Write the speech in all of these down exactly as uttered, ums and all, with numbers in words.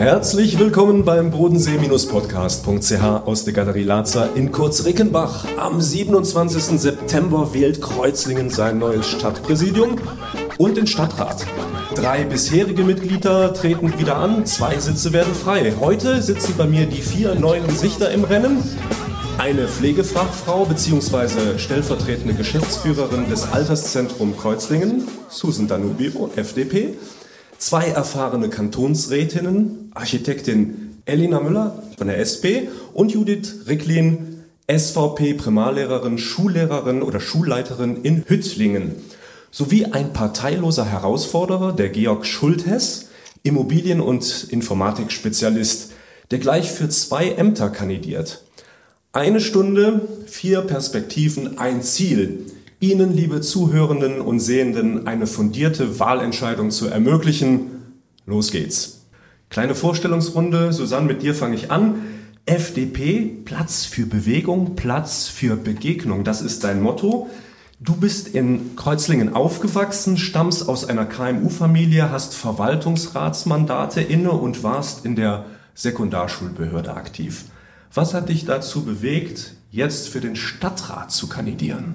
Herzlich willkommen beim Bodensee-Podcast punkt c h aus der Galerie Lazer in Kurzrickenbach. Am siebenundzwanzigsten September wählt Kreuzlingen sein neues Stadtpräsidium und den Stadtrat. Drei bisherige Mitglieder treten wieder an, zwei Sitze werden frei. Heute sitzen bei mir die vier neuen Gesichter im Rennen. Eine Pflegefachfrau bzw. stellvertretende Geschäftsführerin des Alterszentrum Kreuzlingen, Susan Danubio, F D P. Zwei erfahrene Kantonsrätinnen, Architektin Elina Müller von der S P und Judith Ricklin, S V P Primarlehrerin, Schullehrerin oder Schulleiterin in Hüttlingen. Sowie ein parteiloser Herausforderer, der Georg Schulthess, Immobilien- und Informatikspezialist, der gleich für zwei Ämter kandidiert. Eine Stunde, vier Perspektiven, ein Ziel. Ihnen, liebe Zuhörenden und Sehenden, eine fundierte Wahlentscheidung zu ermöglichen. Los geht's. Kleine Vorstellungsrunde. Susanne, mit dir fange ich an. F D P, Platz für Bewegung, Platz für Begegnung. Das ist dein Motto. Du bist in Kreuzlingen aufgewachsen, stammst aus einer K M U-Familie, hast Verwaltungsratsmandate inne und warst in der Sekundarschulbehörde aktiv. Was hat dich dazu bewegt, jetzt für den Stadtrat zu kandidieren?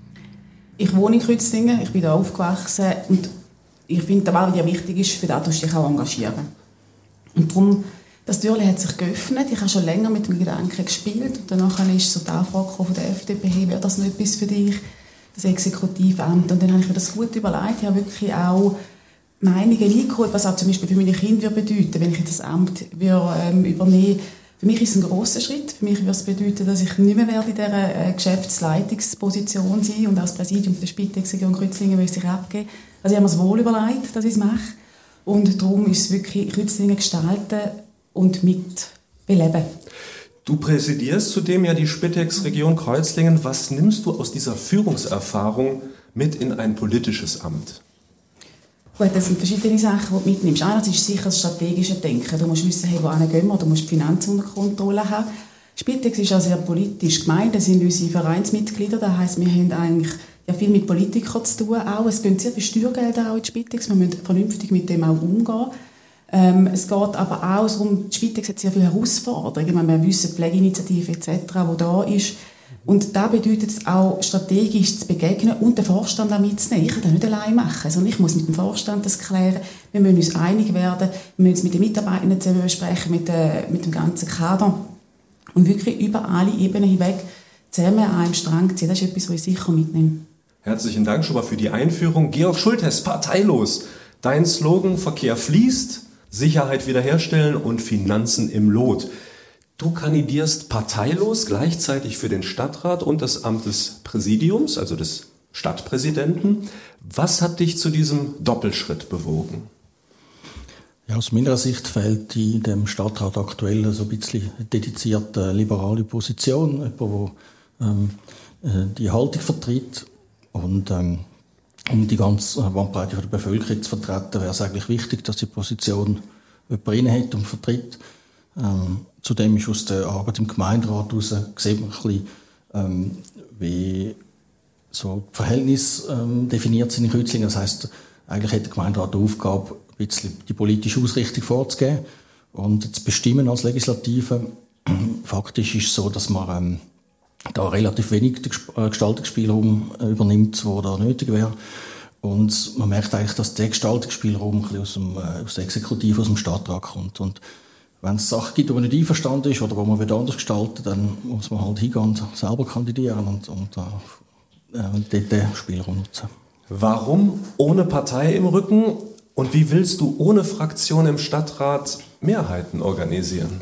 Ich wohne in Kreuzlingen, ich bin da aufgewachsen und ich finde, der Wahl, die wichtig ist, für das musst du dich auch engagieren. Und darum, das Türchen hat sich geöffnet, ich habe schon länger mit dem Gedanken gespielt und danach ist so die Anfrage von der F D P, hey, wäre das nicht etwas für dich, das Exekutivamt? Und dann habe ich mir das gut überlegt, ich habe wirklich auch Meinungen eingeholt, was auch zum Beispiel für meine Kinder bedeuten würde, wenn ich das Amt würde, ähm, übernehmen. Für mich ist es ein grosser Schritt. Für mich würde es bedeuten, dass ich nicht mehr werde in dieser äh, Geschäftsleitungsposition sein und als Präsidium der Spitex-Region Kreuzlingen müsste ich abgeben. Also ich habe mir das wohl überlegt, dass ich es mache. Und darum ist es wirklich Kreuzlingen gestalten und mit beleben. Du präsidierst zudem ja die Spitex-Region Kreuzlingen. Was nimmst du aus dieser Führungserfahrung mit in ein politisches Amt? Gut, das sind verschiedene Sachen, die du mitnimmst. Einerseits ist sicher das strategische Denken. Du musst wissen, hey, wohin gehen wir, du musst die Finanzen unter Kontrolle haben. Spitex ist auch sehr politisch gemeint. Das sind unsere Vereinsmitglieder. Das heisst, wir haben eigentlich ja viel mit Politikern zu tun. Auch. Es gehen sehr viele Steuergelder auch in die Spitex. Wir müssen vernünftig mit dem auch umgehen. Ähm, es geht aber auch darum, die Spitex hat sehr viele Herausforderungen. Wir wissen, die Pflegeinitiative et cetera, die da ist. Und da bedeutet es auch, strategisch zu begegnen und den Vorstand auch mitzunehmen. Ich kann das nicht allein machen, sondern ich muss mit dem Vorstand das klären. Wir müssen uns einig werden, wir müssen es mit den Mitarbeitern zusammen besprechen, mit, äh, mit dem ganzen Kader. Und wirklich über alle Ebenen hinweg zusammen an einem Strang ziehen. Das ist etwas, was ich sicher mitnehme. Herzlichen Dank schon mal für die Einführung. Georg Schulthess, parteilos. Dein Slogan: Verkehr fließt, Sicherheit wiederherstellen und Finanzen im Lot. Du kandidierst parteilos gleichzeitig für den Stadtrat und das Amt des Präsidiums, also des Stadtpräsidenten. Was hat dich zu diesem Doppelschritt bewogen? Ja, aus meiner Sicht fehlt in dem Stadtrat aktuell so ein bisschen dedizierte liberale Position, jemand, der ähm, die Haltung vertritt. Und ähm, um die ganze Bandbreite der Bevölkerung zu vertreten, wäre es eigentlich wichtig, dass die Position jemand inne hat und vertritt. Ähm, zudem ist aus der Arbeit im Gemeinderat heraus, sieht man ein bisschen, ähm, wie so die Verhältnisse ähm, definiert sind in Kreuzlingen. Das heisst, eigentlich hat der Gemeinderat die Aufgabe, ein bisschen die politische Ausrichtung vorzugeben und zu bestimmen als Legislative. Faktisch ist es so, dass man ähm, da relativ wenig den Gestaltungsspielraum übernimmt, der da nötig wäre. Und man merkt eigentlich, dass der Gestaltungsspielraum ein bisschen aus, dem, äh, aus der Exekutive, aus dem Stadtrat kommt. Und wenn es Sachen gibt, wo man nicht einverstanden ist oder wo man wieder anders gestalten, dann muss man halt hingehen und selber kandidieren und, und äh, dort den Spielraum nutzen. Warum ohne Partei im Rücken und wie willst du ohne Fraktion im Stadtrat Mehrheiten organisieren?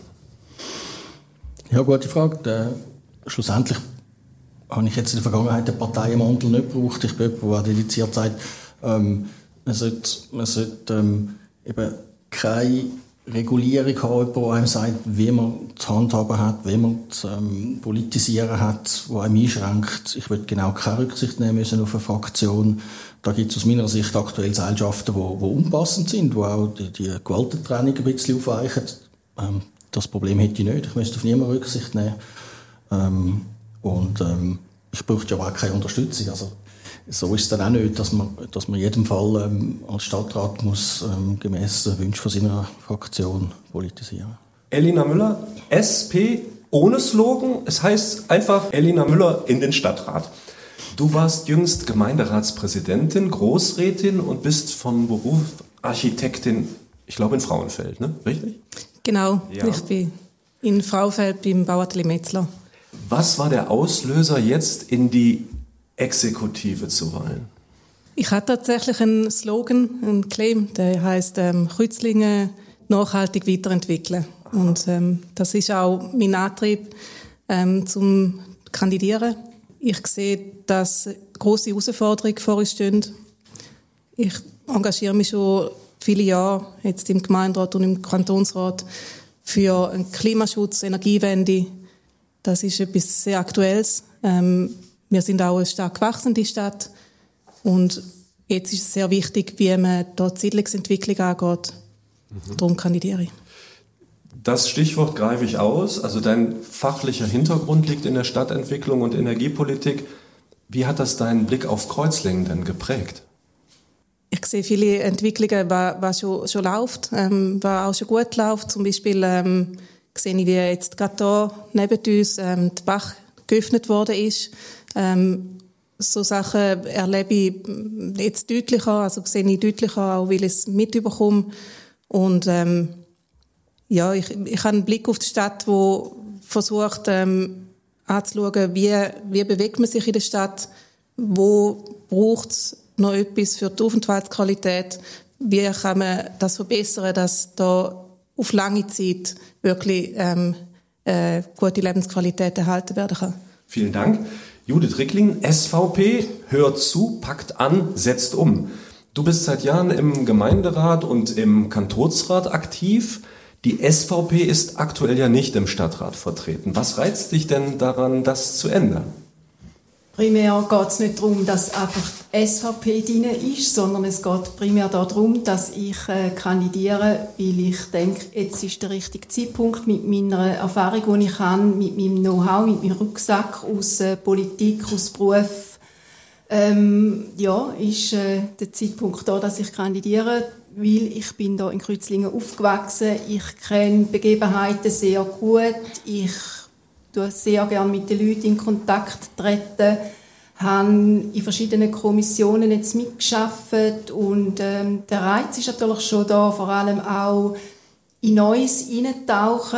Ja, gute Frage. Der, schlussendlich habe ich jetzt in der Vergangenheit den Parteienmantel nicht gebraucht. Ich bin jemand, der dediziert sagt, ähm, man sollte, man sollte ähm, eben keine Regulierung haben, die einem sagt, wie man zu handhaben hat, wie man zu ähm, politisieren hat, die einem einschränkt. Ich will genau keine Rücksicht nehmen müssen auf eine Fraktion. Da gibt es aus meiner Sicht aktuell Gesellschaften, die, die unpassend sind, die auch die, die Gewaltentrennung ein bisschen aufweichen. Ähm, das Problem hätte ich nicht. Ich müsste auf niemanden Rücksicht nehmen. Ähm, und ähm, ich brauche ja auch keine Unterstützung. Also, so ist es dann auch nicht, dass man, dass man in jedem Fall ähm, als Stadtrat muss ähm, gemäss den Wünschen von seiner Fraktion politisieren. Elina Müller, S P ohne Slogan. Es heißt einfach Elina Müller in den Stadtrat. Du warst jüngst Gemeinderatspräsidentin, Großrätin und bist von Beruf Architektin, ich glaube in Frauenfeld, ne? Richtig? Genau, ja. Ich bin in Frauenfeld beim Bauatelier Metzler. Was war der Auslöser, jetzt in die Exekutive zu wollen? Ich habe tatsächlich einen Slogan, einen Claim, der heisst ähm, «Kreuzlingen nachhaltig weiterentwickeln». Aha. Und ähm, das ist auch mein Antrieb ähm, zum Kandidieren. Ich sehe, dass grosse Herausforderungen vor uns stehen. Ich engagiere mich schon viele Jahre jetzt im Gemeinderat und im Kantonsrat für einen Klimaschutz, Energiewende. Das ist etwas sehr Aktuelles. Ähm, wir sind auch eine stark wachsende Stadt. Und jetzt ist es sehr wichtig, wie man da die Siedlungsentwicklung angeht. Mhm. Darum kandidiere ich. Das Stichwort greife ich aus. Also dein fachlicher Hintergrund liegt in der Stadtentwicklung und Energiepolitik. Wie hat das deinen Blick auf Kreuzlingen denn geprägt? Ich sehe viele Entwicklungen, was schon, schon läuft, ähm, was auch schon gut läuft. Zum Beispiel ähm, sehe ich, wie jetzt gerade hier neben uns ähm, der Bach geöffnet worden ist. Ähm, so Sachen erlebe ich jetzt deutlicher, also sehe ich deutlicher, auch weil ich es mitbekomme. Und ähm, ja, ich, ich habe einen Blick auf die Stadt, wo versucht ähm, anzuschauen, wie, wie bewegt man sich in der Stadt, wo braucht es noch etwas für die Aufenthaltsqualität, wie kann man das verbessern, dass da auf lange Zeit wirklich ähm, äh, gute Lebensqualität erhalten werden kann. Vielen Dank. Judith Rickling, S V P, hört zu, packt an, setzt um. Du bist seit Jahren im Gemeinderat und im Kantonsrat aktiv. Die S V P ist aktuell ja nicht im Stadtrat vertreten. Was reizt dich denn daran, das zu ändern? Primär geht es nicht darum, dass einfach die S V P drin ist, sondern es geht primär darum, dass ich äh, kandidiere, weil ich denke, jetzt ist der richtige Zeitpunkt mit meiner Erfahrung, die ich habe, mit meinem Know-how, mit meinem Rucksack aus äh, Politik, aus Beruf. Ähm, ja, ist äh, der Zeitpunkt da, dass ich kandidiere, weil ich bin da in Kreuzlingen aufgewachsen. Ich kenne Begebenheiten sehr gut. Ich tue sehr gerne mit den Leuten in Kontakt treten, habe in verschiedenen Kommissionen jetzt mitgearbeitet und ähm, der Reiz ist natürlich schon da, vor allem auch in Neues hineintauchen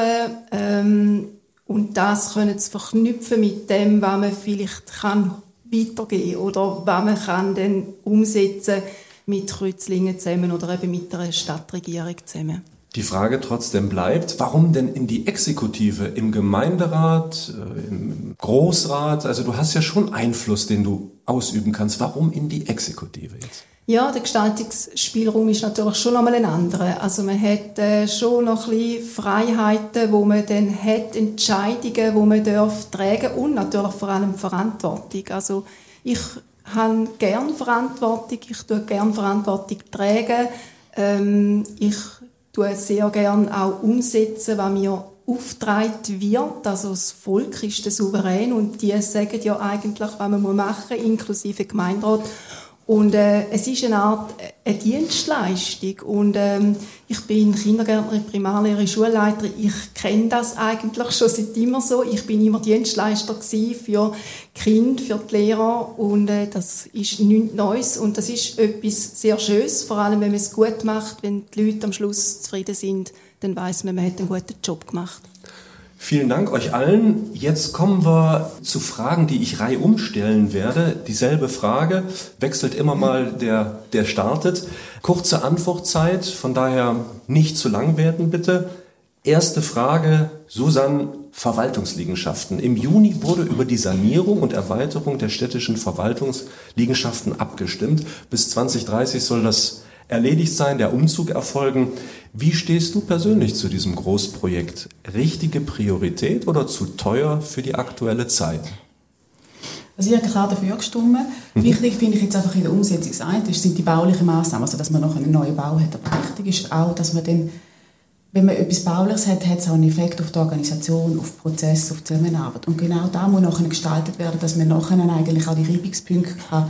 ähm, und das können zu verknüpfen mit dem, was man vielleicht kann weitergeben oder was man kann dann umsetzen mit Kreuzlingen zusammen oder eben mit der Stadtregierung zusammen. Die Frage trotzdem bleibt, warum denn in die Exekutive, im Gemeinderat, im Großrat? Also du hast ja schon Einfluss, den du ausüben kannst. Warum in die Exekutive jetzt? Ja, der Gestaltungsspielraum ist natürlich schon einmal ein anderer. Also man hat äh, schon noch ein bisschen Freiheiten, wo man dann hat, Entscheidungen, wo man darf tragen und natürlich vor allem Verantwortung. Also ich habe gerne Verantwortung, ich tue gerne Verantwortung tragen. Ähm, ich tue sehr gerne auch umsetzen, was mir aufgetragen wird. Also das Volk ist der Souverän und die sagen ja eigentlich, was man machen muss, inklusive Gemeinderat. Und äh, es ist eine Art eine Dienstleistung. Und ähm, ich bin Kindergärtnerin, Primarlehrerin, Schulleiterin. Ich kenne das eigentlich schon seit immer so. Ich bin immer Dienstleister gewesen für Kinder, für die Lehrer. Und äh, das ist nichts Neues. Und das ist etwas sehr Schönes. Vor allem, wenn man es gut macht, wenn die Leute am Schluss zufrieden sind, dann weiss man, man hat einen guten Job gemacht. Vielen Dank euch allen. Jetzt kommen wir zu Fragen, die ich reihum stellen werde. Dieselbe Frage, wechselt immer mal der, der startet. Kurze Antwortzeit, von daher nicht zu lang werden, bitte. Erste Frage, Susanne, Verwaltungsliegenschaften. Im Juni wurde über die Sanierung und Erweiterung der städtischen Verwaltungsliegenschaften abgestimmt. Bis zwanzig dreißig soll das erledigt sein, der Umzug erfolgen. Wie stehst du persönlich zu diesem Großprojekt? Richtige Priorität oder zu teuer für die aktuelle Zeit? Also ich habe klar dafür gestimmt. Mhm. Wichtig finde ich jetzt einfach in der Umsetzung das sind die baulichen Massnahmen, also dass man noch einen neuen Bau hat. Aber wichtig ist auch, dass man dann, wenn man etwas Bauliches hat, hat es auch einen Effekt auf die Organisation, auf den Prozess, auf die Zusammenarbeit. Und genau da muss nachher gestaltet werden, dass man nachher eigentlich auch die Reibungspunkte kann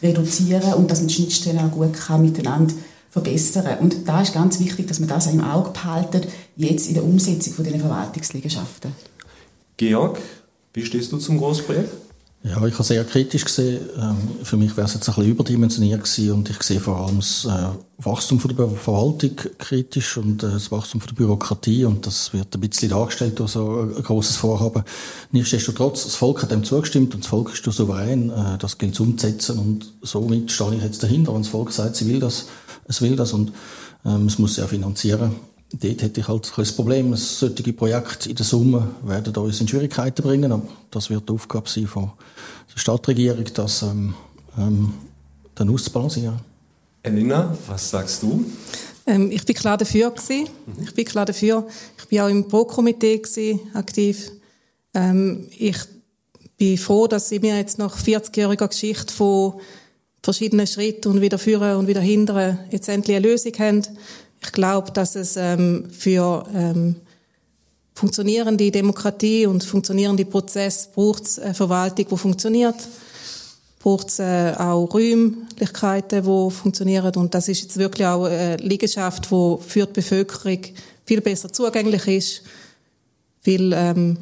reduzieren und dass man die Schnittstellen auch gut kann miteinander verbessern. Und da ist ganz wichtig, dass man das auch im Auge behalten, jetzt in der Umsetzung von diesen Verwaltungsliegenschaften. Georg, wie stehst du zum Großprojekt? Ja, ich habe sehr kritisch gesehen. Ähm, für mich wäre es jetzt ein bisschen überdimensioniert gewesen und ich sehe vor allem das äh, Wachstum von der Verwaltung kritisch und äh, das Wachstum von der Bürokratie und das wird ein bisschen dargestellt durch so ein grosses Vorhaben. Nichtsdestotrotz, das Volk hat dem zugestimmt und das Volk ist souverän, äh, das gilt es umzusetzen und somit stehe ich jetzt dahinter, wenn das Volk sagt, sie will das, es will das und ähm, es muss ja finanzieren. Dort hätte ich halt ein Problem. Solche Projekte in der Summe werden uns in Schwierigkeiten bringen, aber das wird die Aufgabe sein von der Stadtregierung, das ähm, ähm, dann auszubalancieren. Elina, was sagst du? Ähm, ich bin klar dafür gewesen. Mhm. Ich bin klar dafür. Ich bin auch im Pro-Komitee gewesen, aktiv. Ähm, ich bin froh, dass sie mir jetzt nach vierzigjähriger Geschichte von verschiedenen Schritten und wieder führen und wieder hindern jetzt endlich eine Lösung haben. Ich glaube, dass es ähm, für ähm, funktionierende Demokratie und funktionierende Prozesse braucht es eine Verwaltung, die funktioniert. Braucht es äh, auch Räumlichkeiten, die funktionieren. Und das ist jetzt wirklich auch eine Liegenschaft, die für die Bevölkerung viel besser zugänglich ist, weil ähm,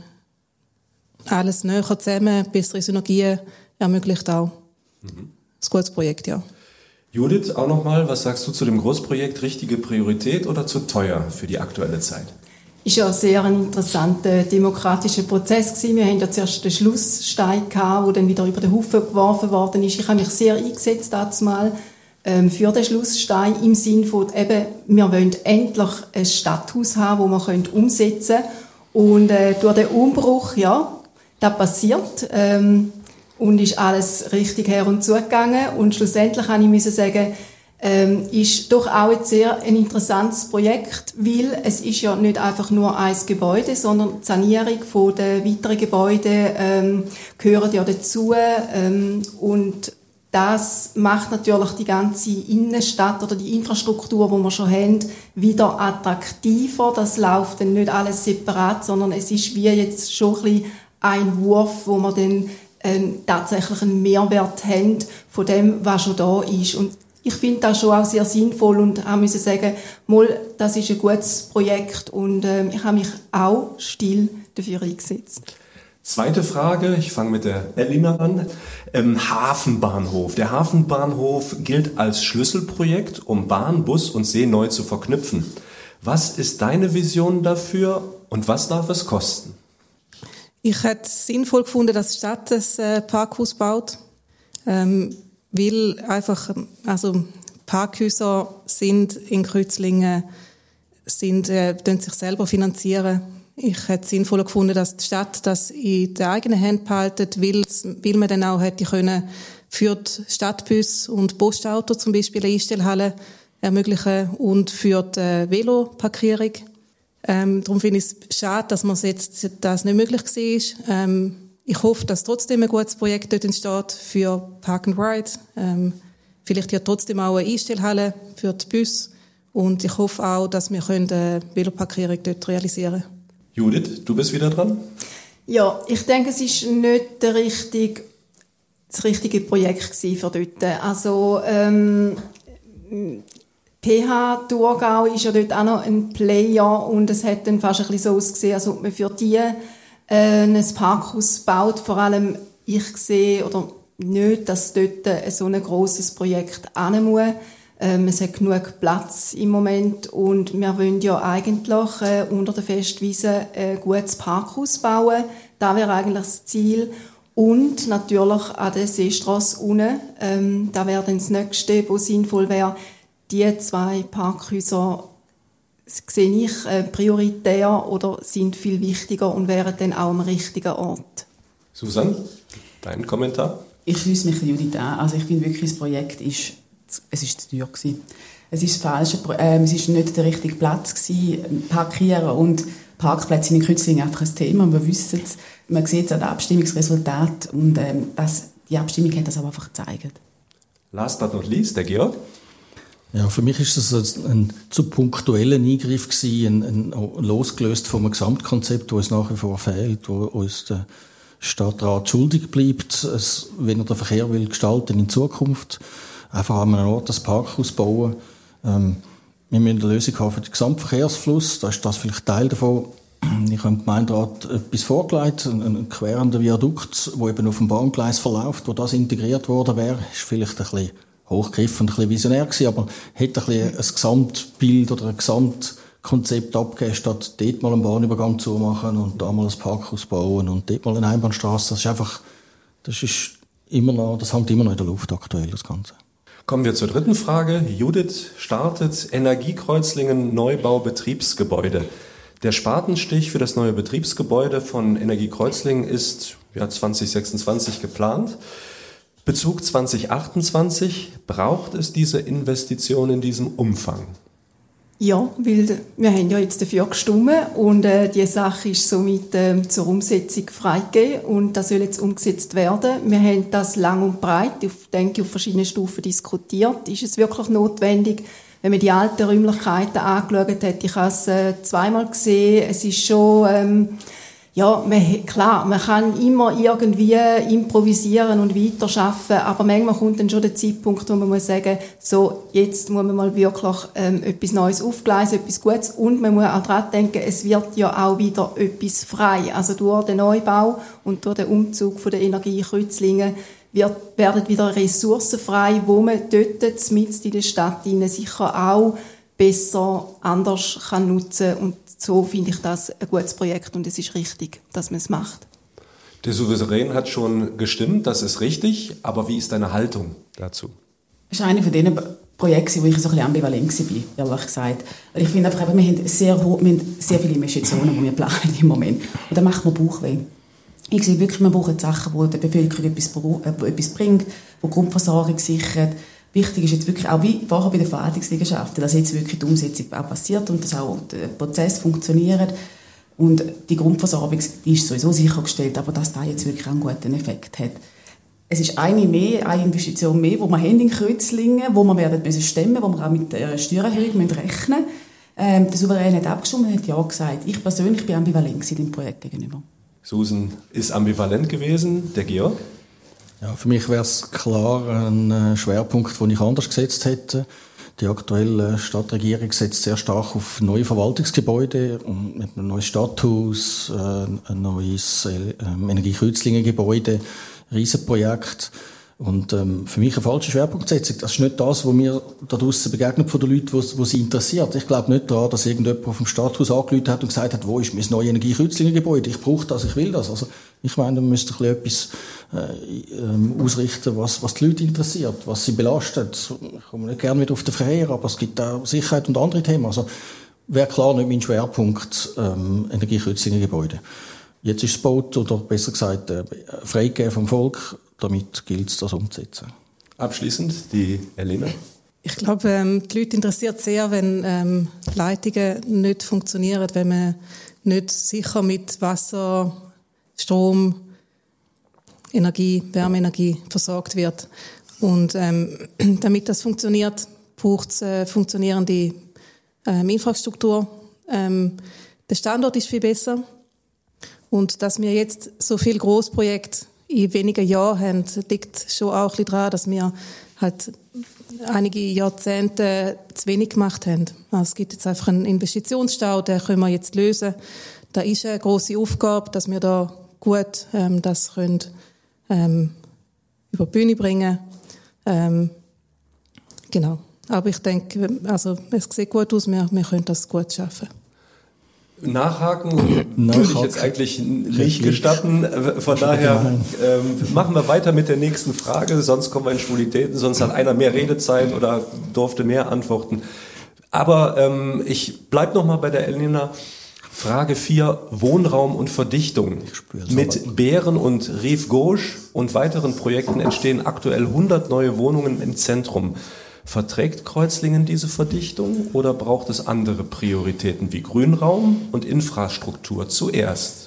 alles näher zusammen, bessere Synergien ermöglicht auch. Mhm. Das ist ein gutes Projekt, ja. Judith, auch nochmal, was sagst du zu dem Großprojekt? Richtige Priorität oder zu teuer für die aktuelle Zeit? Es war ja sehr ein interessanter demokratischer Prozess gewesen. Wir hatten ja zuerst den Schlussstein gehabt, der dann wieder über den Haufen geworfen worden ist. Ich habe mich sehr eingesetzt dazu mal ähm, für den Schlussstein im Sinne von eben, wir wollen endlich ein Stadthaus haben, das wir umsetzen können. Und äh, durch den Umbruch, ja, das passiert. Ähm, Und ist alles richtig her und zugegangen. Und schlussendlich kann ich müssen sagen, ähm, ist doch auch ein sehr ein interessantes Projekt, weil es ist ja nicht einfach nur ein Gebäude, sondern die Sanierung von der weiteren Gebäude ähm, gehört ja dazu. Ähm, und das macht natürlich die ganze Innenstadt oder die Infrastruktur, die wir schon haben, wieder attraktiver. Das läuft dann nicht alles separat, sondern es ist wie jetzt schon ein bisschen ein Wurf, wo man dann Ähm, tatsächlich einen Mehrwert haben von dem, was schon da ist. Und ich finde das schon auch sehr sinnvoll und habe müssen sagen, mal, das ist ein gutes Projekt und ähm, ich habe mich auch still dafür eingesetzt. Zweite Frage, ich fange mit der Elina an. Ähm, Hafenbahnhof. Der Hafenbahnhof gilt als Schlüsselprojekt, um Bahn, Bus und See neu zu verknüpfen. Was ist deine Vision dafür und was darf es kosten? Ich hätte es sinnvoll gefunden, dass die Stadt ein äh, Parkhaus baut, ähm, weil einfach, also Parkhäuser sind in Kreuzlingen, sind, äh, sich selber finanzieren. Ich hätte es sinnvoller gefunden, dass die Stadt das in der eigenen Hand behaltet, weil, weil man dann auch hätte können für die Stadtbus und Postauto zum Beispiel eine Einstellhalle ermöglichen und für die äh, Veloparkierung. Ähm, darum finde ich es schade, dass man jetzt das nicht möglich war. Ähm, ich hoffe, dass trotzdem ein gutes Projekt dort entsteht für Park and Ride. Ähm, vielleicht ja trotzdem auch eine Einstellhalle für die Bus. Und ich hoffe auch, dass wir eine Veloparkierung dort realisieren können. Judith, du bist wieder dran? Ja, ich denke, es ist nicht der richtige, das richtige Projekt für dort. Also, ähm, P H Thurgau ist ja dort auch noch ein Player und es hat dann fast ein bisschen so ausgesehen, als ob man für die äh, ein Parkhaus baut. Vor allem, ich sehe oder nicht, dass dort äh, so ein grosses Projekt hin muss. Ähm, es hat genug Platz im Moment und wir wollen ja eigentlich äh, unter der Festwiese ein gutes Parkhaus bauen. Das wäre eigentlich das Ziel. Und natürlich an der Seestrasse unten. Ähm, das wäre dann das Nächste, was sinnvoll wäre. Die zwei Parkhäuser sehe ich äh, prioritär oder sind viel wichtiger und wären dann auch am richtigen Ort. Susanne, dein Kommentar? Ich schließe mich Judith an. Also ich finde wirklich, das Projekt ist, es ist zu teuer gewesen. Es ist das falsche, äh, es ist nicht der richtige Platz gewesen. Parkieren und Parkplätze in Kreuzlingen einfach ein Thema. Wir wissen es, man sieht es an den Abstimmungsresultaten und ähm, das, die Abstimmung hat das aber einfach gezeigt. Last but not least, der Georg. Ja, für mich ist das ein, ein zu punktueller Eingriff gewesen, ein, ein, losgelöst vom Gesamtkonzept, wo es nach wie vor fehlt, wo uns der Stadtrat schuldig bleibt, es, wenn er den Verkehr will gestalten in Zukunft, einfach an einem Ort das Parkhaus bauen. Ähm, wir müssen eine Lösung haben für den Gesamtverkehrsfluss, da ist das vielleicht Teil davon. Ich habe im Gemeinderat etwas vorgelegt, einen querenden Viadukt, der eben auf dem Bahngleis verläuft, wo das integriert worden wäre. Ist vielleicht ein bisschen hochgegriffen, ein bisschen visionär gewesen, aber hätte ein bisschen ein Gesamtbild oder ein Gesamtkonzept abgegeben, statt dort mal einen Bahnübergang zu machen und da mal ein Parkhaus bauen und dort mal eine Einbahnstraße. Das ist einfach, das ist immer noch, das hängt immer noch in der Luft aktuell, das Ganze. Kommen wir zur dritten Frage. Judith startet Energiekreuzlingen Neubau Betriebsgebäude. Der Spatenstich für das neue Betriebsgebäude von Energiekreuzlingen ist ja, zwanzig sechsundzwanzig geplant. Bezug zwanzig achtundzwanzig, braucht es diese Investition in diesem Umfang? Ja, weil wir haben ja jetzt dafür gestimmt und äh, die Sache ist somit äh, zur Umsetzung freigegeben und das soll jetzt umgesetzt werden. Wir haben das lang und breit, auf, denke ich, auf verschiedenen Stufen diskutiert. Ist es wirklich notwendig? Wenn man die alten Räumlichkeiten angeschaut hat, ich habe es äh, zweimal gesehen, es ist schon, ähm, ja, man, klar, man kann immer irgendwie improvisieren und weiterarbeiten, aber manchmal kommt dann schon der Zeitpunkt, wo man muss sagen, so, jetzt muss man mal wirklich ähm, etwas Neues aufgleisen, etwas Gutes, und man muss auch daran denken, es wird ja auch wieder etwas frei. Also durch den Neubau und durch den Umzug von der Energie Kreuzlingen wird, werden wieder Ressourcen frei, wo man dort mitten in der Stadt sicher auch besser anders kann nutzen kann. Und so finde ich das ein gutes Projekt und es ist richtig, dass man es macht. Der Souverän hat schon gestimmt, das ist richtig, aber wie ist deine Haltung dazu? Das ist eine von diesen Projekten, wo ich so ein bisschen ambivalent war, ehrlich gesagt. Weil ich finde einfach, wir haben sehr, wir haben sehr viele Investitionen, die wir planen im Moment. Und da macht man Bauchweh. Ich sehe wirklich, man braucht Sachen, die der Bevölkerung etwas, äh, etwas bringt, die Grundversorgung sichert. Wichtig ist jetzt wirklich auch wie vorher bei den Verwaltungsliegenschaften, dass jetzt wirklich die Umsetzung auch passiert und dass auch der Prozess funktioniert. Und die Grundversorgung, die ist sowieso sichergestellt, aber dass das jetzt wirklich einen guten Effekt hat. Es ist eine mehr, eine Investition mehr, die wir haben in Kreuzlingen, wo wir werden müssen stemmen, wo wir auch mit der Steuererhöhung rechnen müssen. Ähm, der Souverän hat abgestimmt und hat ja gesagt. Ich persönlich bin ambivalent dem Projekt gegenüber. Susan ist ambivalent gewesen. Der Georg? Ja, für mich wäre es klar ein Schwerpunkt, den ich anders gesetzt hätte. Die aktuelle Stadtregierung setzt sehr stark auf neue Verwaltungsgebäude, mit einem neues Stadthaus, ein neues Energiekreuzlingen-Gebäude, Riesenprojekt. Und ähm, für mich eine falsche Schwerpunktsetzung. Das ist nicht das, was mir da draussen begegnet von den Leuten, die sie interessiert. Ich glaube nicht daran, dass irgendjemand auf dem Stadthaus angerufen hat und gesagt hat, wo ist mein neues Energiekreuzlingen-Gebäude? Ich brauche das, ich will das. Also ich meine, man müsste ein bisschen etwas äh, ähm, ausrichten, was, was die Leute interessiert, was sie belastet. Ich komme nicht gerne wieder auf den Verkehr, aber es gibt auch Sicherheit und andere Themen. Also wäre klar nicht mein Schwerpunkt ähm, Energiekreuzlingen-Gebäude. Jetzt ist es gebaut, oder besser gesagt äh, freigegeben vom Volk. Damit gilt es, das umzusetzen. Abschließend die Elena. Ich glaube, ähm, die Leute interessiert sehr, wenn ähm, Leitungen nicht funktionieren, wenn man nicht sicher mit Wasser, Strom, Energie, Wärmeenergie versorgt wird. Und ähm, damit das funktioniert, braucht es äh, funktionierende ähm, Infrastruktur. Ähm, der Standort ist viel besser. Und dass wir jetzt so viele Grossprojekte in wenigen Jahren haben, liegt schon auch ein bisschen daran, dass wir halt einige Jahrzehnte zu wenig gemacht haben. Also es gibt jetzt einfach einen Investitionsstau, den können wir jetzt lösen. Da ist eine grosse Aufgabe, dass wir da gut ähm, das können, ähm, über die Bühne bringen. Ähm, genau. Aber ich denke, also es sieht gut aus, wir, wir können das gut schaffen. Nachhaken würde ich jetzt eigentlich nicht gestatten. Von daher ähm, machen wir weiter mit der nächsten Frage. Sonst kommen wir in Schwulitäten, sonst hat einer mehr Redezeit oder durfte mehr antworten. Aber ähm, ich bleibe noch mal bei der Elena. Frage vier, Wohnraum und Verdichtung. Mit Bären und Rive Gauche und weiteren Projekten entstehen aktuell hundert neue Wohnungen im Zentrum. Verträgt Kreuzlingen diese Verdichtung oder braucht es andere Prioritäten wie Grünraum und Infrastruktur zuerst?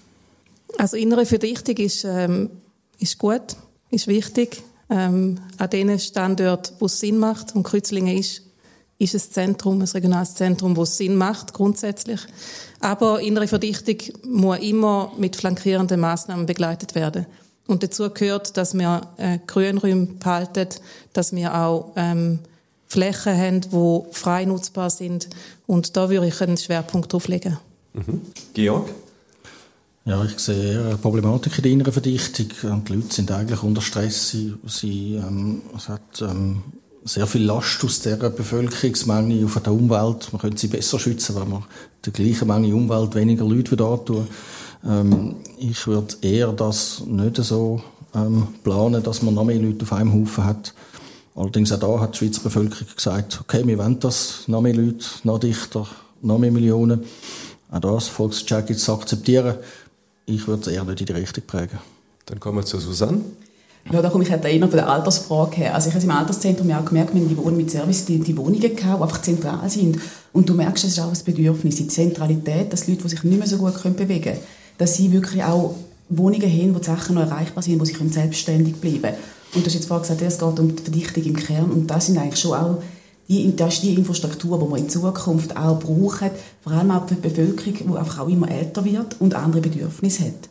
Also innere Verdichtung ist, ähm, ist gut, ist wichtig. Ähm, an den Standorten, wo es Sinn macht, und Kreuzlingen ist ist ein Zentrum, ein regionales Zentrum, das Sinn macht, grundsätzlich. Aber innere Verdichtung muss immer mit flankierenden Massnahmen begleitet werden. Und dazu gehört, dass wir äh, Grünräume behalten, dass wir auch ähm, Flächen haben, die frei nutzbar sind. Und da würde ich einen Schwerpunkt drauf legen. Mhm. Georg? Ja, ich sehe eine Problematik in der inneren Verdichtung. Die Leute sind eigentlich unter Stress. Sie, sie, ähm, es hat ähm, sehr viel Last aus dieser Bevölkerungsmenge auf der Umwelt. Man könnte sie besser schützen, wenn man die gleiche Menge Umwelt weniger Leute wieder antun. Ähm, ich würde eher das nicht so ähm, planen, dass man noch mehr Leute auf einem Haufen hat. Allerdings auch da hat die Schweizer Bevölkerung gesagt, okay, wir wollen das, noch mehr Leute, noch dichter, noch mehr Millionen. Auch das Volkscheck jetzt akzeptieren. Ich würde es eher nicht in die Richtung prägen. Dann kommen wir zu Susanne. Ja, da komme ich halt eher von der Altersfrage her. Also ich habe im Alterszentrum ja auch gemerkt, wir haben die Wohnungen mit Service, die, die Wohnungen gehabt, die einfach zentral sind. Und du merkst, es ist auch ein Bedürfnis, die Zentralität, dass Leute, die sich nicht mehr so gut bewegen können, dass sie wirklich auch Wohnungen haben, wo die Sachen noch erreichbar sind, wo sie selbstständig bleiben können. Und du hast jetzt vorhin gesagt, es geht um die Verdichtung im Kern. Und das sind eigentlich schon auch die, das ist die Infrastruktur, die wir in Zukunft auch brauchen, vor allem auch für die Bevölkerung, die einfach auch immer älter wird und andere Bedürfnisse hat.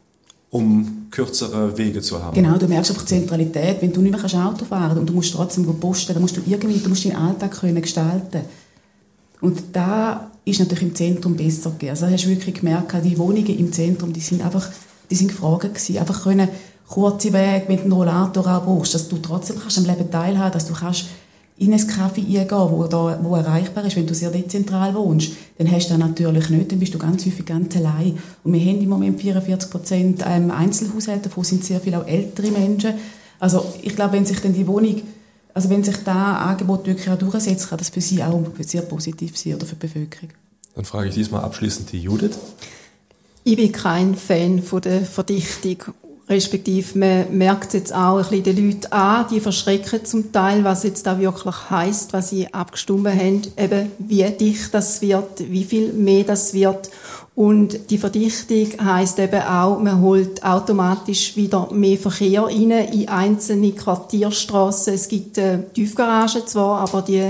Um kürzere Wege zu haben. Genau, du merkst einfach die Zentralität. Wenn du nicht mehr Auto fahren kannst und du musst trotzdem posten, dann musst du irgendwie, du musst deinen Alltag können gestalten. Und da ist natürlich im Zentrum besser gegeben. Also hast du wirklich gemerkt, die Wohnungen im Zentrum, die sind einfach, die sind gefragt gewesen. Einfach können kurze Wege, wenn du einen Rollator auch brauchst, dass du trotzdem kannst am Leben teilhaben, dass du kannst in ein Café eingehen, wo, da, wo erreichbar ist. Wenn du sehr dezentral wohnst, dann hast du das natürlich nicht, dann bist du ganz häufig ganz allein. Und wir haben im Moment vierundvierzig Prozent ähm, Einzelhaushalte, davon sind sehr viele auch ältere Menschen. Also ich glaube, wenn sich dann die Wohnung, also wenn sich das Angebot wirklich auch durchsetzt, kann das für sie auch sehr positiv sein oder für die Bevölkerung. Dann frage ich diesmal abschließend die Judith. Ich bin kein Fan von der Verdichtung. Respektive, man merkt es jetzt auch ein bisschen den Leuten an, die verschrecken zum Teil, was jetzt da wirklich heisst, was sie abgestimmt haben, eben wie dicht das wird, wie viel mehr das wird. Und die Verdichtung heisst eben auch, man holt automatisch wieder mehr Verkehr rein in einzelne Quartierstrassen. Es gibt äh, Tiefgaragen zwar, aber die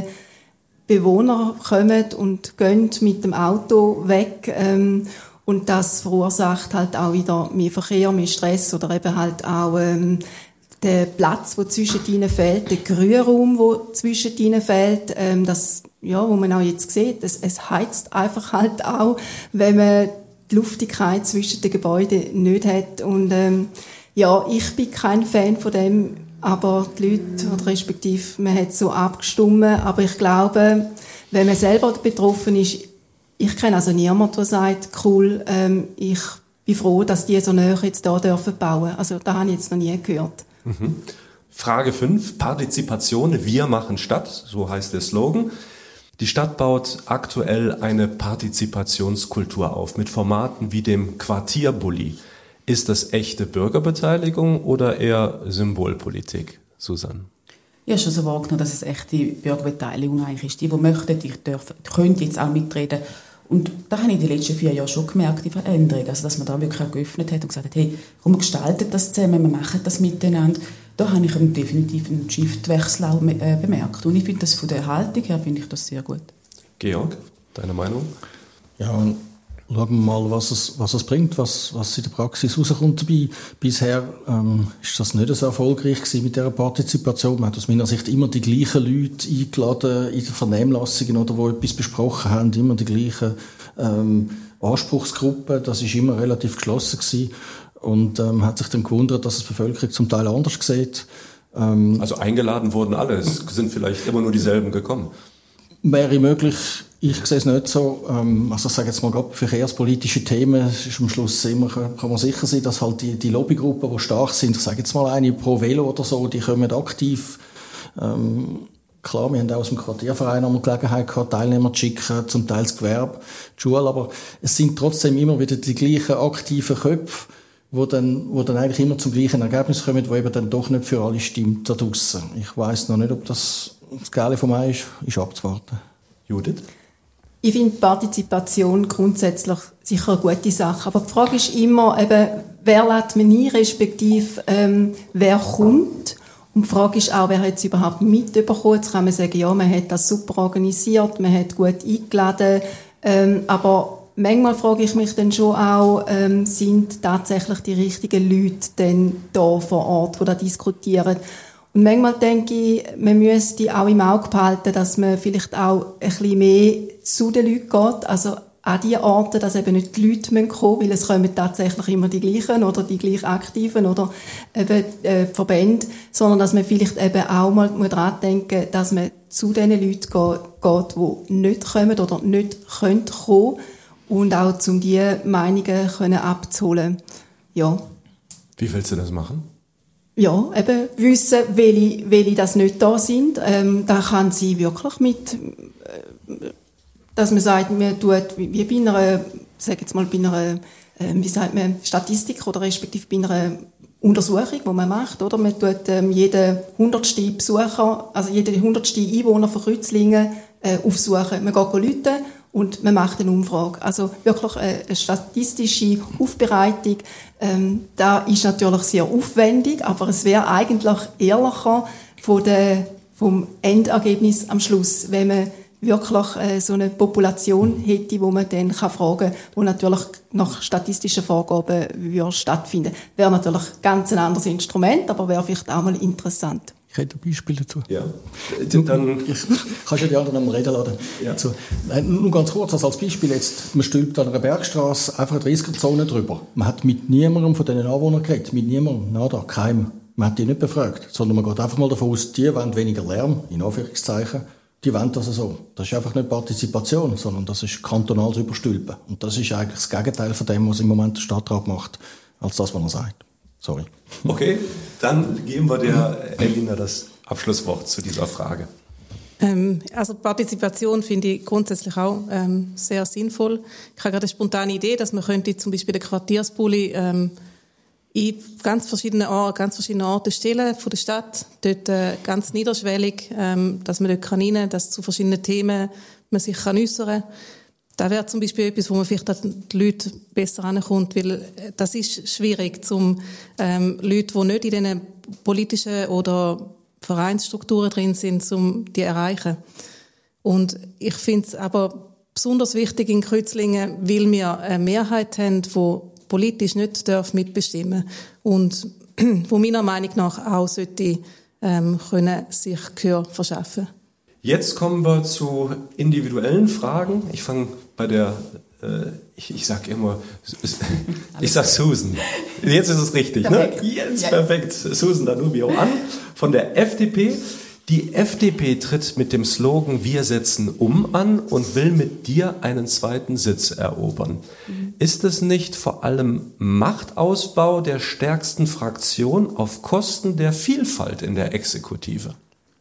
Bewohner kommen und gehen mit dem Auto weg. Ähm, Und das verursacht halt auch wieder mehr Verkehr, mehr Stress oder eben halt auch ähm, der Platz, der zwischen ihnen fehlt, der Grünraum, der zwischen ihnen fehlt, ähm, das, ja, wo man auch jetzt sieht, es, es heizt einfach halt auch, wenn man die Luftigkeit zwischen den Gebäuden nicht hat. Und ähm, ja, ich bin kein Fan von dem, aber die Leute, oder respektive, man hat so abgestimmt, aber ich glaube, wenn man selber betroffen ist, ich kenne also niemanden, der sagt, cool, ähm, ich bin froh, dass die so nahe jetzt hier dürfen bauen. Also das habe ich jetzt noch nie gehört. Mhm. Frage fünf, Partizipation, wir machen Stadt, so heißt der Slogan. Die Stadt baut aktuell eine Partizipationskultur auf mit Formaten wie dem Quartierbully. Ist das echte Bürgerbeteiligung oder eher Symbolpolitik, Susanne? Ich habe schon so wahrgenommen, dass es echte Bürgerbeteiligung eigentlich ist. Die, die möchten, die dürfen, können jetzt auch mitreden. Und da habe ich in den letzten vier Jahren schon gemerkt, die Veränderung. Also, dass man da wirklich auch geöffnet hat und gesagt hat, hey, komm, wir gestalten das zusammen, wir machen das miteinander. Da habe ich definitiv einen Shiftwechsel auch bemerkt. Und ich finde das von der Haltung her finde ich das sehr gut. Georg, deine Meinung? Ja, und schauen wir mal, was es, was es bringt, was, was in der Praxis rauskommt dabei. Bisher ähm, ist das nicht so erfolgreich gewesen mit dieser Partizipation. Man hat aus meiner Sicht immer die gleichen Leute eingeladen in den Vernehmlassungen oder wo etwas besprochen haben, immer die gleichen ähm, Anspruchsgruppen. Das ist immer relativ geschlossen gewesen. Und ähm, hat sich dann gewundert, dass es die Bevölkerung zum Teil anders sieht. Ähm, also eingeladen wurden alle, es sind vielleicht immer nur dieselben gekommen. Wäre möglich, ich sehe es nicht so. Ähm, also ich sage jetzt mal, gerade verkehrspolitische Themen, ist am Schluss immer, kann man sicher sein, dass halt die, die Lobbygruppen, die stark sind, ich sage jetzt mal eine Pro Velo oder so, die kommen aktiv. Ähm, klar, wir haben auch aus dem Quartierverein einmal Gelegenheit gehabt, Teilnehmer zu schicken, zum Teil das Gewerbe, die Schule, aber es sind trotzdem immer wieder die gleichen aktiven Köpfe, wo dann, wo dann eigentlich immer zum gleichen Ergebnis kommen, wo eben dann doch nicht für alle stimmt da draussen. Ich weiss noch nicht, ob das das Geile vom Ei ist, ist abzuwarten. Judith? Ich finde Partizipation grundsätzlich sicher eine gute Sache. Aber die Frage ist immer, eben, wer lädt man ein, respektive ähm, wer kommt Und die Frage ist auch, wer hat es überhaupt mitbekommen? Jetzt kann man sagen, ja, man hat das super organisiert, man hat gut eingeladen, ähm, aber manchmal frage ich mich dann schon auch, ähm, sind tatsächlich die richtigen Leute denn da vor Ort, die da diskutieren? Und manchmal denke ich, man müsste auch im Auge behalten, dass man vielleicht auch ein bisschen mehr zu den Leuten geht, also an die Orte, dass eben nicht die Leute kommen müssen, weil es kommen tatsächlich immer die gleichen oder die gleich Aktiven oder eben äh, Verbände, sondern dass man vielleicht eben auch mal daran denken, dass man zu den Leuten geht, die nicht kommen oder nicht können kommen und auch um diese Meinungen können abzuholen. Ja. Wie willst du das machen? Ja, eben wissen, welche, welche das nicht da sind. Ähm, da kann sie wirklich mit... Äh, dass man sagt, man tut, wie bei einer, sag jetzt mal, bei einer, äh, wie sagt man, Statistik oder respektive bei einer Untersuchung, die man macht, oder? Man tut ähm, jeden hundertsten Besucher, also jeden hundertsten Einwohner von Kreuzlingen äh, aufsuchen. Man geht rufen und man macht eine Umfrage. Also wirklich äh, eine statistische Aufbereitung. Ähm, da ist natürlich sehr aufwendig, aber es wäre eigentlich ehrlicher von der, vom Endergebnis am Schluss, wenn man wirklich äh, so eine Population hätte, wo man dann kann fragen kann, wo natürlich nach statistischen Vorgaben würde stattfinden. Wäre natürlich ganz ein anderes Instrument, aber wäre vielleicht auch mal interessant. Ich hätte ein Beispiel dazu. Ja. Dann ich, kannst du die anderen am Reden lassen? Ja. Also, nur ganz kurz, also als Beispiel jetzt, man stülpt an einer Bergstraße einfach eine dreißiger-Zone drüber. Man hat mit niemandem von diesen Anwohnern geredet, mit niemandem, nada, keinem. Man hat die nicht befragt, sondern man geht einfach mal davon aus, die wollen weniger Lärm, in Anführungszeichen. Die wollen das so. Das ist einfach nicht Partizipation, sondern das ist kantonales Überstülpen. Und das ist eigentlich das Gegenteil von dem, was im Moment der Stadtrat macht, als das, was er sagt. Sorry. Okay, dann geben wir der Elina das Abschlusswort zu dieser Frage. Ähm, also Partizipation finde ich grundsätzlich auch ähm, sehr sinnvoll. Ich habe gerade eine spontane Idee, dass man könnte zum Beispiel den Quartierspulli ähm, in ganz verschiedenen Orten, ganz verschiedene Orte stellen von der Stadt, dort äh, ganz niederschwellig, ähm, dass man dort kann rein, dass zu verschiedenen Themen man sich kann äußern kann. Das wäre zum Beispiel etwas, wo man vielleicht an die Leute besser rankommt, weil das ist schwierig, zum ähm, Leute, die nicht in diesen politischen oder Vereinsstrukturen drin sind, um die zu erreichen. Und ich finde es aber besonders wichtig in Kreuzlingen, weil wir eine Mehrheit haben, die politisch nicht darf mitbestimmen und wo meiner Meinung nach auch sollte ähm, können sich Gehör verschaffen. Jetzt kommen wir zu individuellen Fragen. Ich fange bei der, äh, ich, ich sag immer, ich sag Susan. Jetzt ist es richtig, perfekt. Ne? Jetzt perfekt. Susan Danubio an von der F D P. Die F D P tritt mit dem Slogan "Wir setzen um" an und will mit dir einen zweiten Sitz erobern. Mhm. Ist es nicht vor allem Machtausbau der stärksten Fraktion auf Kosten der Vielfalt in der Exekutive?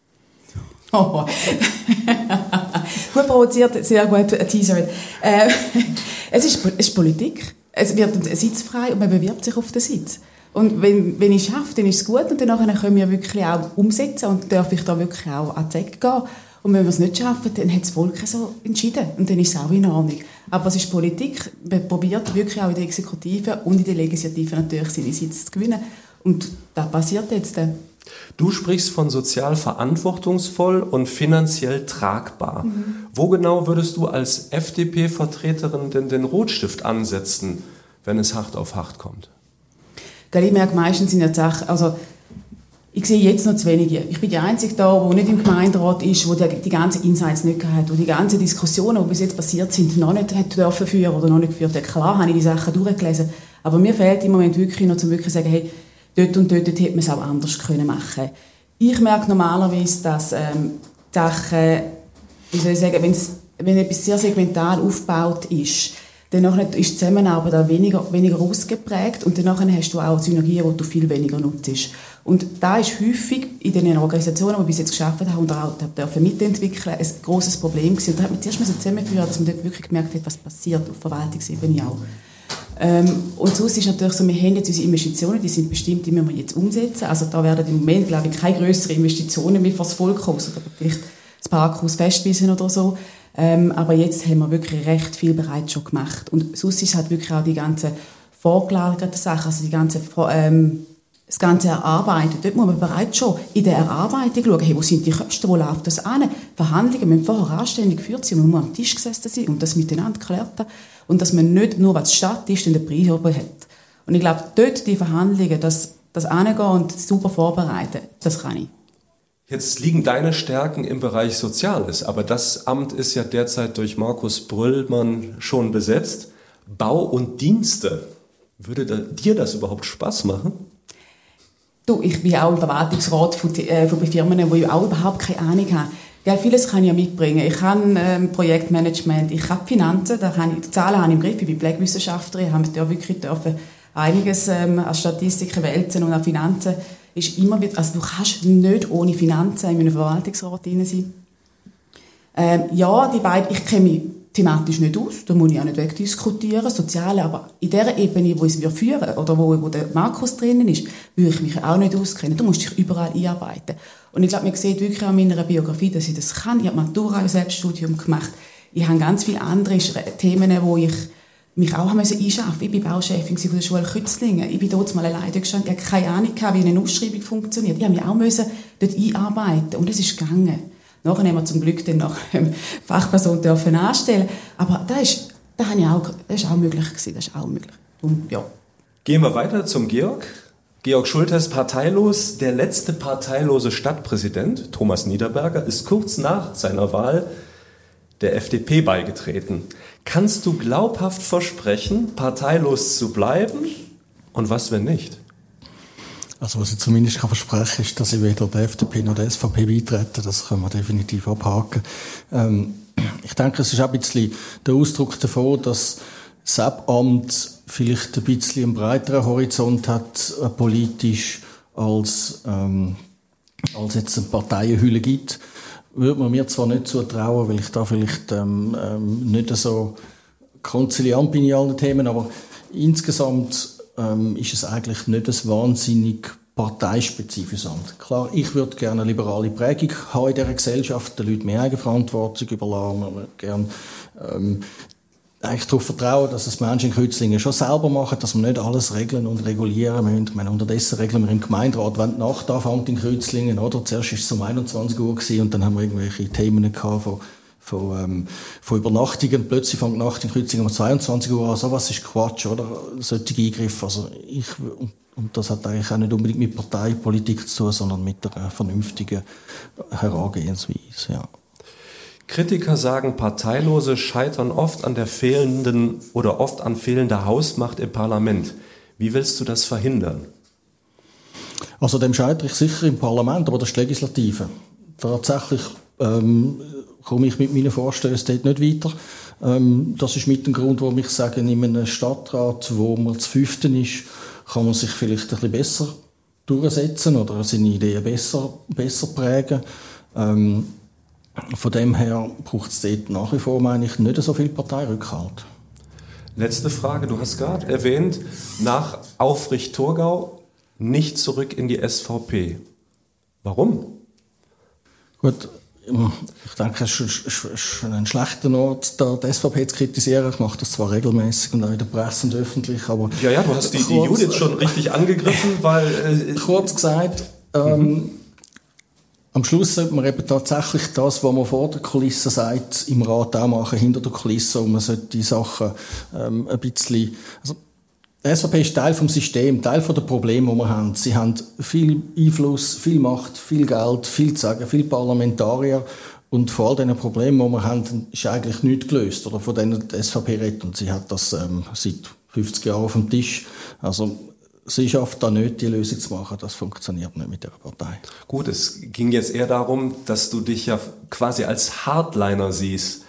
Oh. Gut provoziert, sehr gut teasert. Äh, es, ist, es ist Politik. Es wird ein Sitz frei und man bewirbt sich auf den Sitz. Und wenn, wenn ich es schaffe, dann ist es gut und danach können wir wirklich auch umsetzen und darf ich da wirklich auch an die Säcke gehen. Und wenn wir es nicht schaffen, dann hat das Volk so entschieden und dann ist es auch in Ordnung. Aber es ist Politik, man probiert wirklich auch in der Exekutive und in der Legislative natürlich seine Sitze zu gewinnen. Und das passiert jetzt. Du sprichst von sozial verantwortungsvoll und finanziell tragbar. Mhm. Wo genau würdest du als F D P-Vertreterin denn den Rotstift ansetzen, wenn es hart auf hart kommt? Ich merke meistens in der Sache, also ich sehe jetzt noch zu wenige. Ich bin die Einzige da, die nicht im Gemeinderat ist, die die ganzen Insights nicht hat, die die ganzen Diskussionen, die bis jetzt passiert sind, noch nicht hat dürfen führen oder noch nicht geführt hat. Klar habe ich die Sachen durchgelesen, aber mir fehlt im Moment wirklich noch, um wirklich zu sagen, hey, dort und dort, dort hätte man es auch anders können machen. Ich merke normalerweise, dass ähm, die Sachen, wie soll ich sagen, wenn's, wenn etwas sehr segmental aufgebaut ist, dann ist die Zusammenarbeit auch weniger, weniger ausgeprägt und danach hast du auch Synergien, die du viel weniger nutzt. Und da ist häufig in den Organisationen, die bis jetzt geschafft haben und auch dürfen mitentwickeln, ein grosses Problem gewesen. Und da hat man zuerst zusammenführen, dass man dort wirklich gemerkt hat, was passiert auf Verwaltungsebene auch. Ähm, und sonst ist natürlich so, wir haben jetzt unsere Investitionen, die sind bestimmt, die müssen wir jetzt umsetzen. Also da werden im Moment, glaube ich, keine grösseren Investitionen mehr fürs Volk kommen, oder vielleicht das Parkhaus Festwiesen oder so. Ähm, aber jetzt haben wir wirklich recht viel bereits schon gemacht. Und sonst ist halt wirklich auch die ganze vorgelagerten Sachen, also die ganzen ähm, das Ganze erarbeiten. Dort muss man bereits schon in der Erarbeitung schauen, hey, wo sind die Kosten, wo läuft das an? Verhandlungen müssen vorher anständig geführt sein und man muss am Tisch gesessen sein und das miteinander geklärt haben. Und dass man nicht nur, was Stadt ist, den Preis oben hat. Und ich glaube, dort die Verhandlungen, das, das angehen und super vorbereiten, das kann ich. Jetzt liegen deine Stärken im Bereich Soziales, aber das Amt ist ja derzeit durch Markus Brüllmann schon besetzt. Bau und Dienste. Würde da, dir das überhaupt Spaß machen? Du, ich bin auch im Verwaltungsrat von, äh, von Firmen, die auch überhaupt keine Ahnung haben. Ja, vieles kann ich ja mitbringen. Ich kann ähm, Projektmanagement, ich habe Finanzen, da kann ich, die Zahlen habe ich im Griff, ich bin Pflegewissenschaftlerin, ich habe da wirklich dürfen einiges ähm, an Statistiken wälzen und an Finanzen ist immer wieder, also du kannst nicht ohne Finanzen in einem Verwaltungsrat drin sein. Ähm, ja, die beiden, ich kenne mich thematisch nicht aus, da muss ich auch nicht wegdiskutieren, Soziale, aber in der Ebene, wo es wir führen oder wo, wo der Markus drinnen ist, würde ich mich auch nicht auskennen. Du musst dich überall einarbeiten. Und ich glaube, man sieht wirklich an meiner Biografie, dass ich das kann. Ich habe Matura im Selbststudium gemacht. Ich habe ganz viele andere Themen, wo ich mich auch einschaffen musste. Ich war Bauchefin von der Schule Kützlingen. Ich bin dort mal alleine gestanden. Ich hatte keine Ahnung, wie eine Ausschreibung funktioniert. Ich musste mich auch dort einarbeiten und es ist gegangen. Nachher haben wir zum Glück dann noch eine Fachperson dürfen anstellen. Aber das ist, das habe ich auch, das ist auch möglich gewesen. Das ist auch möglich. Und, ja. Gehen wir weiter zum Georg. Georg Schulthess, parteilos. Der letzte parteilose Stadtpräsident, Thomas Niederberger, ist kurz nach seiner Wahl der F D P beigetreten. Kannst du glaubhaft versprechen, parteilos zu bleiben? Und was, wenn nicht? Also was ich zumindest kann versprechen ist, dass ich weder der F D P noch der S V P beitrete. Das können wir definitiv abhaken. Ähm, ich denke, es ist auch ein bisschen der Ausdruck davon, dass das Amt vielleicht ein bisschen einen breiteren Horizont hat, äh, politisch, als, ähm, als jetzt eine Parteienhülle gibt. Würde man mir zwar nicht zutrauen, weil ich da vielleicht ähm, ähm, nicht so konziliant bin in allen Themen, aber insgesamt ähm, ist es eigentlich nicht ein wahnsinnig parteispezifisches Amt. Klar, ich würde gerne eine liberale Prägung haben in dieser Gesellschaft, den Leuten mehr Eigenverantwortung überlassen, wir gerne ähm, eigentlich darauf vertrauen, dass es Menschen in Kützlingen schon selber machen, dass wir nicht alles regeln und regulieren müssen. Ich meine, unterdessen regeln wir im Gemeinderat, wenn die Nacht anfängt in Kützlingen, oder? Zuerst war es um einundzwanzig Uhr gewesen, und dann haben wir irgendwelche Themen gehabt von, von, ähm, von Übernachtungen. Plötzlich fängt die Nacht in Kützlingen um zweiundzwanzig Uhr an. So was ist Quatsch, oder? Solche Eingriffe. Also ich, und das hat eigentlich auch nicht unbedingt mit Parteipolitik zu tun, sondern mit einer vernünftigen Herangehensweise, ja. Kritiker sagen, Parteilose scheitern oft an der fehlenden oder oft an fehlender Hausmacht im Parlament. Wie willst du das verhindern? Also dem scheitere ich sicher im Parlament, aber das ist die Legislative. Tatsächlich ähm, komme ich mit meinen Vorstößen dort nicht weiter. Ähm, das ist mit dem Grund, warum ich sage, in einem Stadtrat, wo man zu fünften ist, kann man sich vielleicht ein bisschen besser durchsetzen oder seine Ideen besser, besser prägen. Ähm, Von dem her braucht es dort nach wie vor, meine ich, nicht so viel Parteirückhalt. Letzte Frage. Du hast gerade erwähnt, nach Aufricht-Thurgau nicht zurück in die S V P. Warum? Gut, ich denke, es ist ein schlechter Ort, da die S V P zu kritisieren. Ich mache das zwar regelmäßig und auch in der Presse und öffentlich, aber... Ja, ja, du hast die, die Judith schon richtig angegriffen, weil... Äh, kurz gesagt... Ähm, mhm. Am Schluss sollte man eben tatsächlich das, was man vor der Kulisse sagt, im Rat auch machen, hinter der Kulisse, und man sollte die Sachen ähm, ein bisschen... Also, die S V P ist Teil vom System, Teil der Probleme, die wir haben. Sie haben viel Einfluss, viel Macht, viel Geld, viel zu sagen, viel Parlamentarier, und vor all diesen Problemen, die wir haben, ist eigentlich nichts gelöst, oder von denen die S V P redet, und sie hat das ähm, seit fünfzig Jahren auf dem Tisch. Also, sie schafft da nicht, die Lösung zu machen. Das funktioniert nicht mit der Partei. Gut, es ging jetzt eher darum, dass du dich ja quasi als Hardliner siehst.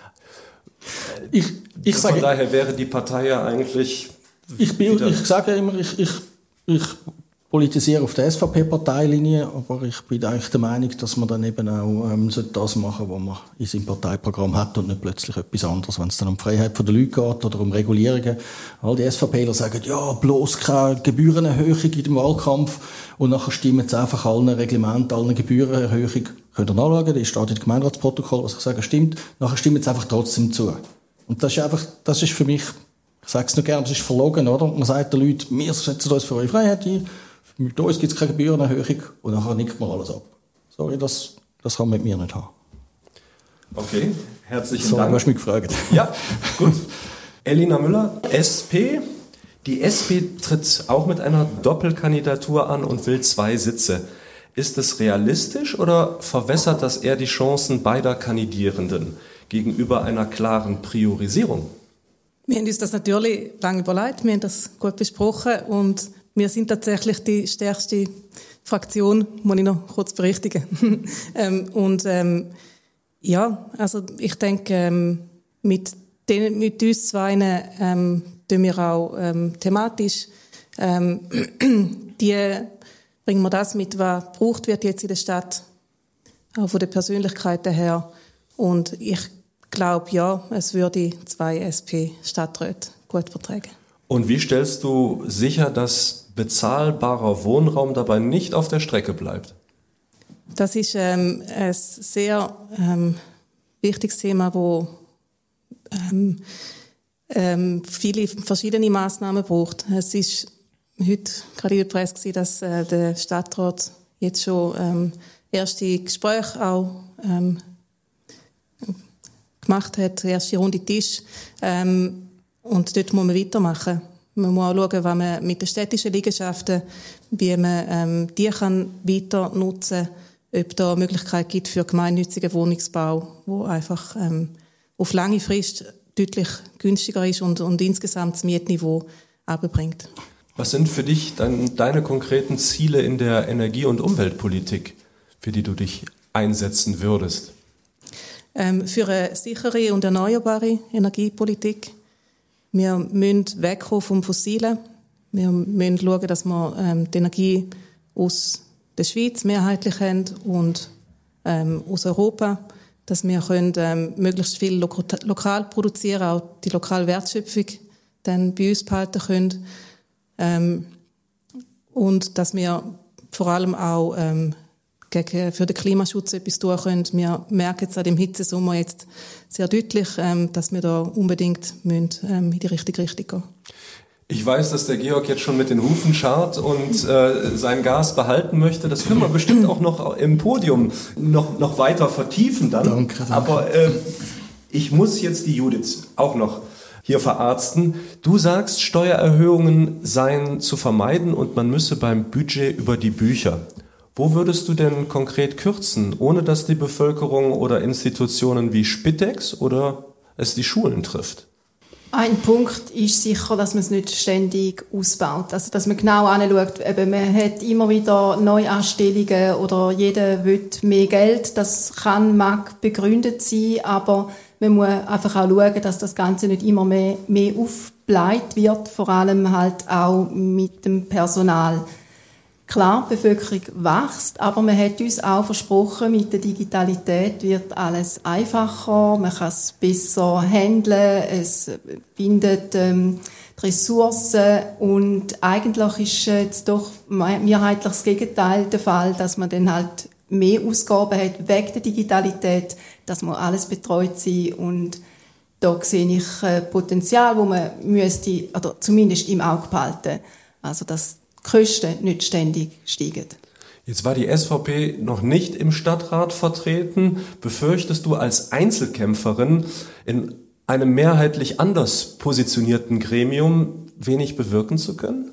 Ich, ich Von sage, daher wäre die Partei ja eigentlich... Ich, bin, ich sage immer, ich, ich, ich politisiere auf der S V P-Parteilinie, aber ich bin eigentlich der Meinung, dass man dann eben auch ähm, das machen sollte, was man in seinem Parteiprogramm hat, und nicht plötzlich etwas anderes, wenn es dann um die Freiheit der Leute geht oder um Regulierungen. All die SVPler sagen, ja, bloß keine Gebührenerhöhung in dem Wahlkampf, und nachher stimmen sie einfach allen Reglementen, allen Gebührenerhöhung, könnt ihr nachschauen, das steht im Gemeinderatsprotokoll, was ich sage, stimmt, nachher stimmen sie einfach trotzdem zu. Und das ist einfach, das ist für mich, ich sage es nur gerne, das ist verlogen, oder? Man sagt den Leuten, wir setzen uns für eure Freiheit ein, Mit uns gibt es keine Gebührenerhöhung und nachher nickt man alles ab. Sorry, das, das kann man mit mir nicht haben. Okay, herzlichen so, Dank. Du hast mich gefragt. Ja, gut. Elina Müller, S P. Die S P tritt auch mit einer Doppelkandidatur an und will zwei Sitze. Ist es realistisch oder verwässert das eher die Chancen beider Kandidierenden gegenüber einer klaren Priorisierung? Wir haben uns das natürlich lange überlegt, wir haben das gut besprochen und wir sind tatsächlich die stärkste Fraktion, muss ich noch kurz berichtigen. ähm, und ähm, ja, also ich denke, ähm, mit, den, mit uns zwei ähm, tun wir auch ähm, thematisch ähm, die bringen wir das mit, was gebraucht wird jetzt in der Stadt, auch von der Persönlichkeiten her. Und ich glaube, ja, es würde zwei S P-Stadträte gut vertragen. Und wie stellst du sicher, dass bezahlbarer Wohnraum dabei nicht auf der Strecke bleibt? Das ist ähm, ein sehr ähm, wichtiges Thema, wo ähm, ähm, viele verschiedene Massnahmen braucht. Es ist heute gerade in der Presse gewesen, dass äh, der Stadtrat jetzt schon ähm, erste Gespräche auch ähm, gemacht hat, erste Runde Tisch. Ähm, und dort muss man weitermachen. Man muss auch schauen, was man mit den städtischen Liegenschaften, wie man ähm, die kann weiter nutzen kann, ob da eine Möglichkeit gibt für gemeinnützigen Wohnungsbau, wo einfach ähm, auf lange Frist deutlich günstiger ist und, und insgesamt das Mietniveau runterbringt. Was sind für dich dann deine konkreten Ziele in der Energie- und Umweltpolitik, für die du dich einsetzen würdest? Ähm, für eine sichere und erneuerbare Energiepolitik. Wir müssen wegkommen vom Fossilen. Wir müssen schauen, dass wir ähm, die Energie aus der Schweiz mehrheitlich haben und ähm, aus Europa, dass wir können, ähm, möglichst viel lo- lokal produzieren, auch die lokale Wertschöpfung dann bei uns behalten können. Ähm, und dass wir vor allem auch ähm, gegen, für den Klimaschutz etwas tun können. Wir merken jetzt an dem Hitzesommer jetzt sehr deutlich, ähm, dass wir da unbedingt müssen, ähm, in die richtige Richtung gehen. Ich weiß, dass der Georg jetzt schon mit den Hufen scharrt und äh, sein Gas behalten möchte. Das können wir bestimmt auch noch im Podium noch, noch weiter vertiefen dann. Danke, danke. Aber äh, ich muss jetzt die Judith auch noch hier verarzten. Du sagst, Steuererhöhungen seien zu vermeiden und man müsse beim Budget über die Bücher. Wo würdest du denn konkret kürzen, ohne dass die Bevölkerung oder Institutionen wie Spitex oder es die Schulen trifft? Ein Punkt ist sicher, dass man es nicht ständig ausbaut. Also, dass man genau anschaut, eben, man hat immer wieder Neuanstellungen oder jeder will mehr Geld. Das kann, mag begründet sein, aber man muss einfach auch schauen, dass das Ganze nicht immer mehr, mehr aufgebläht wird, vor allem halt auch mit dem Personal. Klar, die Bevölkerung wächst, aber man hat uns auch versprochen, mit der Digitalität wird alles einfacher, man kann es besser handeln, es bindet ähm, die Ressourcen und eigentlich ist jetzt doch mehrheitlich das Gegenteil der Fall, dass man dann halt mehr Ausgaben hat wegen der Digitalität, dass man alles betreut sein und da sehe ich äh, Potenzial, wo man müsste, oder zumindest im Auge behalten, also dass die Kosten nicht ständig steigen. Jetzt war die S V P noch nicht im Stadtrat vertreten. Befürchtest du als Einzelkämpferin in einem mehrheitlich anders positionierten Gremium wenig bewirken zu können?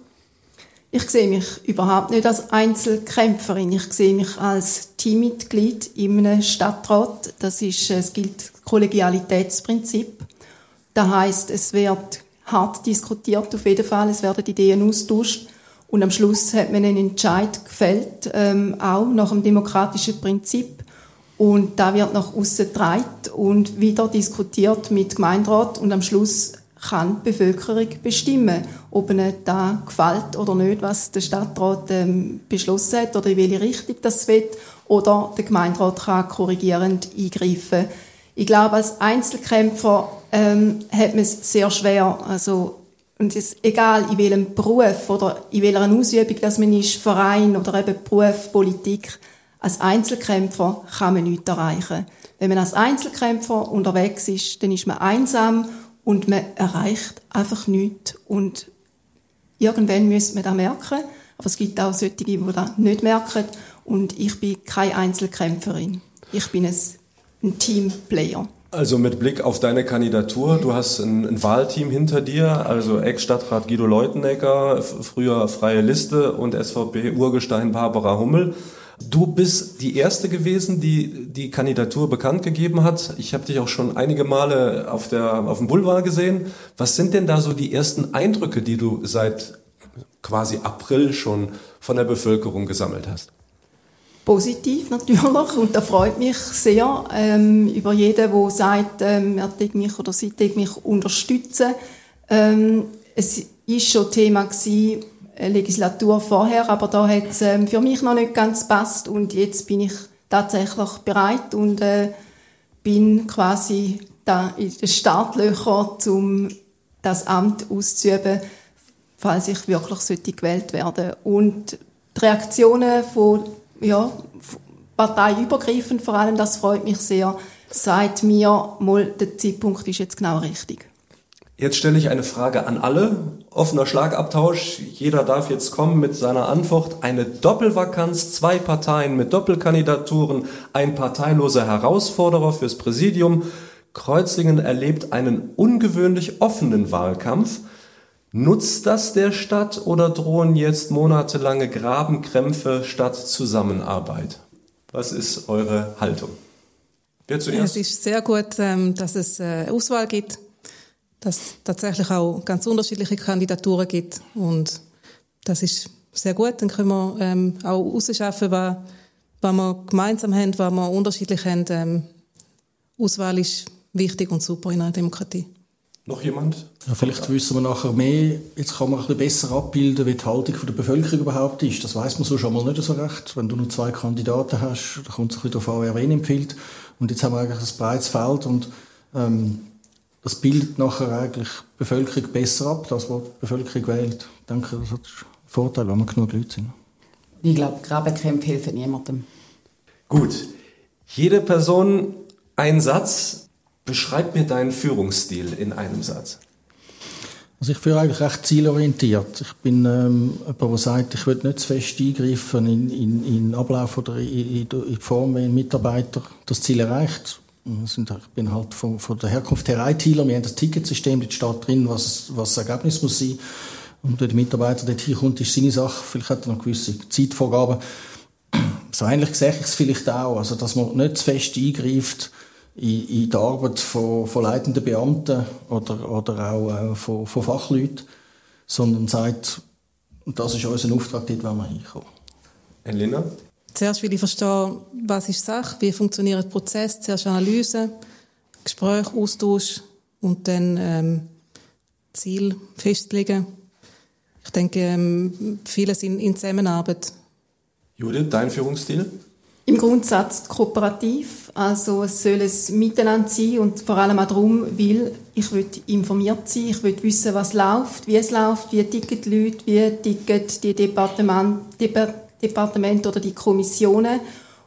Ich sehe mich überhaupt nicht als Einzelkämpferin. Ich sehe mich als Teammitglied in einem Stadtrat. Das ist, es gilt das Kollegialitätsprinzip. Das heisst, es wird hart diskutiert auf jeden Fall. Es werden Ideen austauscht. Und am Schluss hat man einen Entscheid gefällt, ähm, auch nach dem demokratischen Prinzip. Und da wird nach aussen getragen und wieder diskutiert mit Gemeinderat. Und am Schluss kann die Bevölkerung bestimmen, ob ihnen da gefällt oder nicht, was der Stadtrat ähm, beschlossen hat oder in welche Richtung das will. Oder der Gemeinderat kann korrigierend eingreifen. Ich glaube, als Einzelkämpfer ähm, hat man es sehr schwer. Also, und es egal in welchem Beruf oder in welcher Ausübung, dass man ist, Verein oder eben Beruf, Politik, als Einzelkämpfer kann man nichts erreichen. Wenn man als Einzelkämpfer unterwegs ist, dann ist man einsam und man erreicht einfach nichts. Und irgendwann müsste man das merken. Aber es gibt auch solche, die das nicht merken. Und ich bin keine Einzelkämpferin. Ich bin ein, ein Teamplayer. Also mit Blick auf deine Kandidatur, du hast ein, ein Wahlteam hinter dir, also Ex-Stadtrat Guido Leutenegger, früher Freie Liste und S V P-Urgestein Barbara Hummel. Du bist die Erste gewesen, die die Kandidatur bekannt gegeben hat. Ich habe dich auch schon einige Male auf, der, auf dem Boulevard gesehen. Was sind denn da so die ersten Eindrücke, die du seit quasi April schon von der Bevölkerung gesammelt hast? Positiv natürlich, und das freut mich sehr ähm, über jeden, der sagt, ähm, er tut mich oder sie tut mich unterstützen. Ähm, es war schon Thema gewesen, eine Legislatur vorher, aber da hat es ähm, für mich noch nicht ganz gepasst und jetzt bin ich tatsächlich bereit und äh, bin quasi da in den Startlöchern, um das Amt auszuüben, falls ich wirklich sollte gewählt werden. Und die Reaktionen von ja, parteiübergreifend vor allem, das freut mich sehr, sagt mir, mal, der Zeitpunkt ist jetzt genau richtig. Jetzt stelle ich eine Frage an alle. Offener Schlagabtausch. Jeder darf jetzt kommen mit seiner Antwort. Eine Doppelvakanz, zwei Parteien mit Doppelkandidaturen, ein parteiloser Herausforderer fürs Präsidium. Kreuzlingen erlebt einen ungewöhnlich offenen Wahlkampf. Nutzt das der Stadt oder drohen jetzt monatelange Grabenkrämpfe statt Zusammenarbeit? Was ist eure Haltung? Wer zuerst? Es ist sehr gut, dass es eine Auswahl gibt, dass es tatsächlich auch ganz unterschiedliche Kandidaturen gibt. Und das ist sehr gut. Dann können wir ähm, auch herausschaffen, was, was wir gemeinsam haben, was wir unterschiedlich haben. Ähm, Auswahl ist wichtig und super in einer Demokratie. Noch jemand? Ja, vielleicht wissen wir nachher mehr. Jetzt kann man ein bisschen besser abbilden, wie die Haltung der Bevölkerung überhaupt ist. Das weiss man so schon mal nicht so recht. Wenn du nur zwei Kandidaten hast, da kommt es ein bisschen darauf an, wer wen empfiehlt. Und jetzt haben wir eigentlich ein breites Feld und ähm, das bildet nachher eigentlich die Bevölkerung besser ab, das, was die Bevölkerung wählt. Ich denke, das hat einen Vorteil, wenn wir genug Leute sind. Ich glaube, Grabenkämpfe helfen niemandem. Gut. Jede Person ein Satz. Beschreib mir deinen Führungsstil in einem Satz. Also ich führe eigentlich recht zielorientiert. Ich bin ähm, jemand, der sagt, ich will nicht zu fest eingreifen in, in, in den Ablauf oder in, in die Form, wie ein Mitarbeiter das Ziel erreicht. Ich bin halt von, von der Herkunft her ITler. Wir haben das Ticketsystem, dort steht drin, was, was das Ergebnis muss sein. Und wenn der Mitarbeiter dort hinkommt, ist seine Sache. Vielleicht hat er noch gewisse Zeitvorgaben. So ähnlich sehe ich es vielleicht auch. Also, dass man nicht zu fest eingreift in, in die Arbeit von, von leitenden Beamten oder, oder auch äh, von, von Fachleuten, sondern sagt, das ist unser Auftrag, dort wollen wir hinkommen. Elena? Zuerst will ich verstehen, was ist Sache, wie funktioniert der Prozess, zuerst Analyse, Gespräch, Austausch und dann ähm, Ziel festlegen. Ich denke, ähm, vieles in, in Zusammenarbeit. Judith, dein Führungsstil? Im Grundsatz kooperativ, also es soll ein Miteinander sein und vor allem auch darum, weil ich will informiert sein, ich will wissen, was läuft, wie es läuft, wie ticken die Leute, wie ticken die Departement, Dep- Departemente oder die Kommissionen.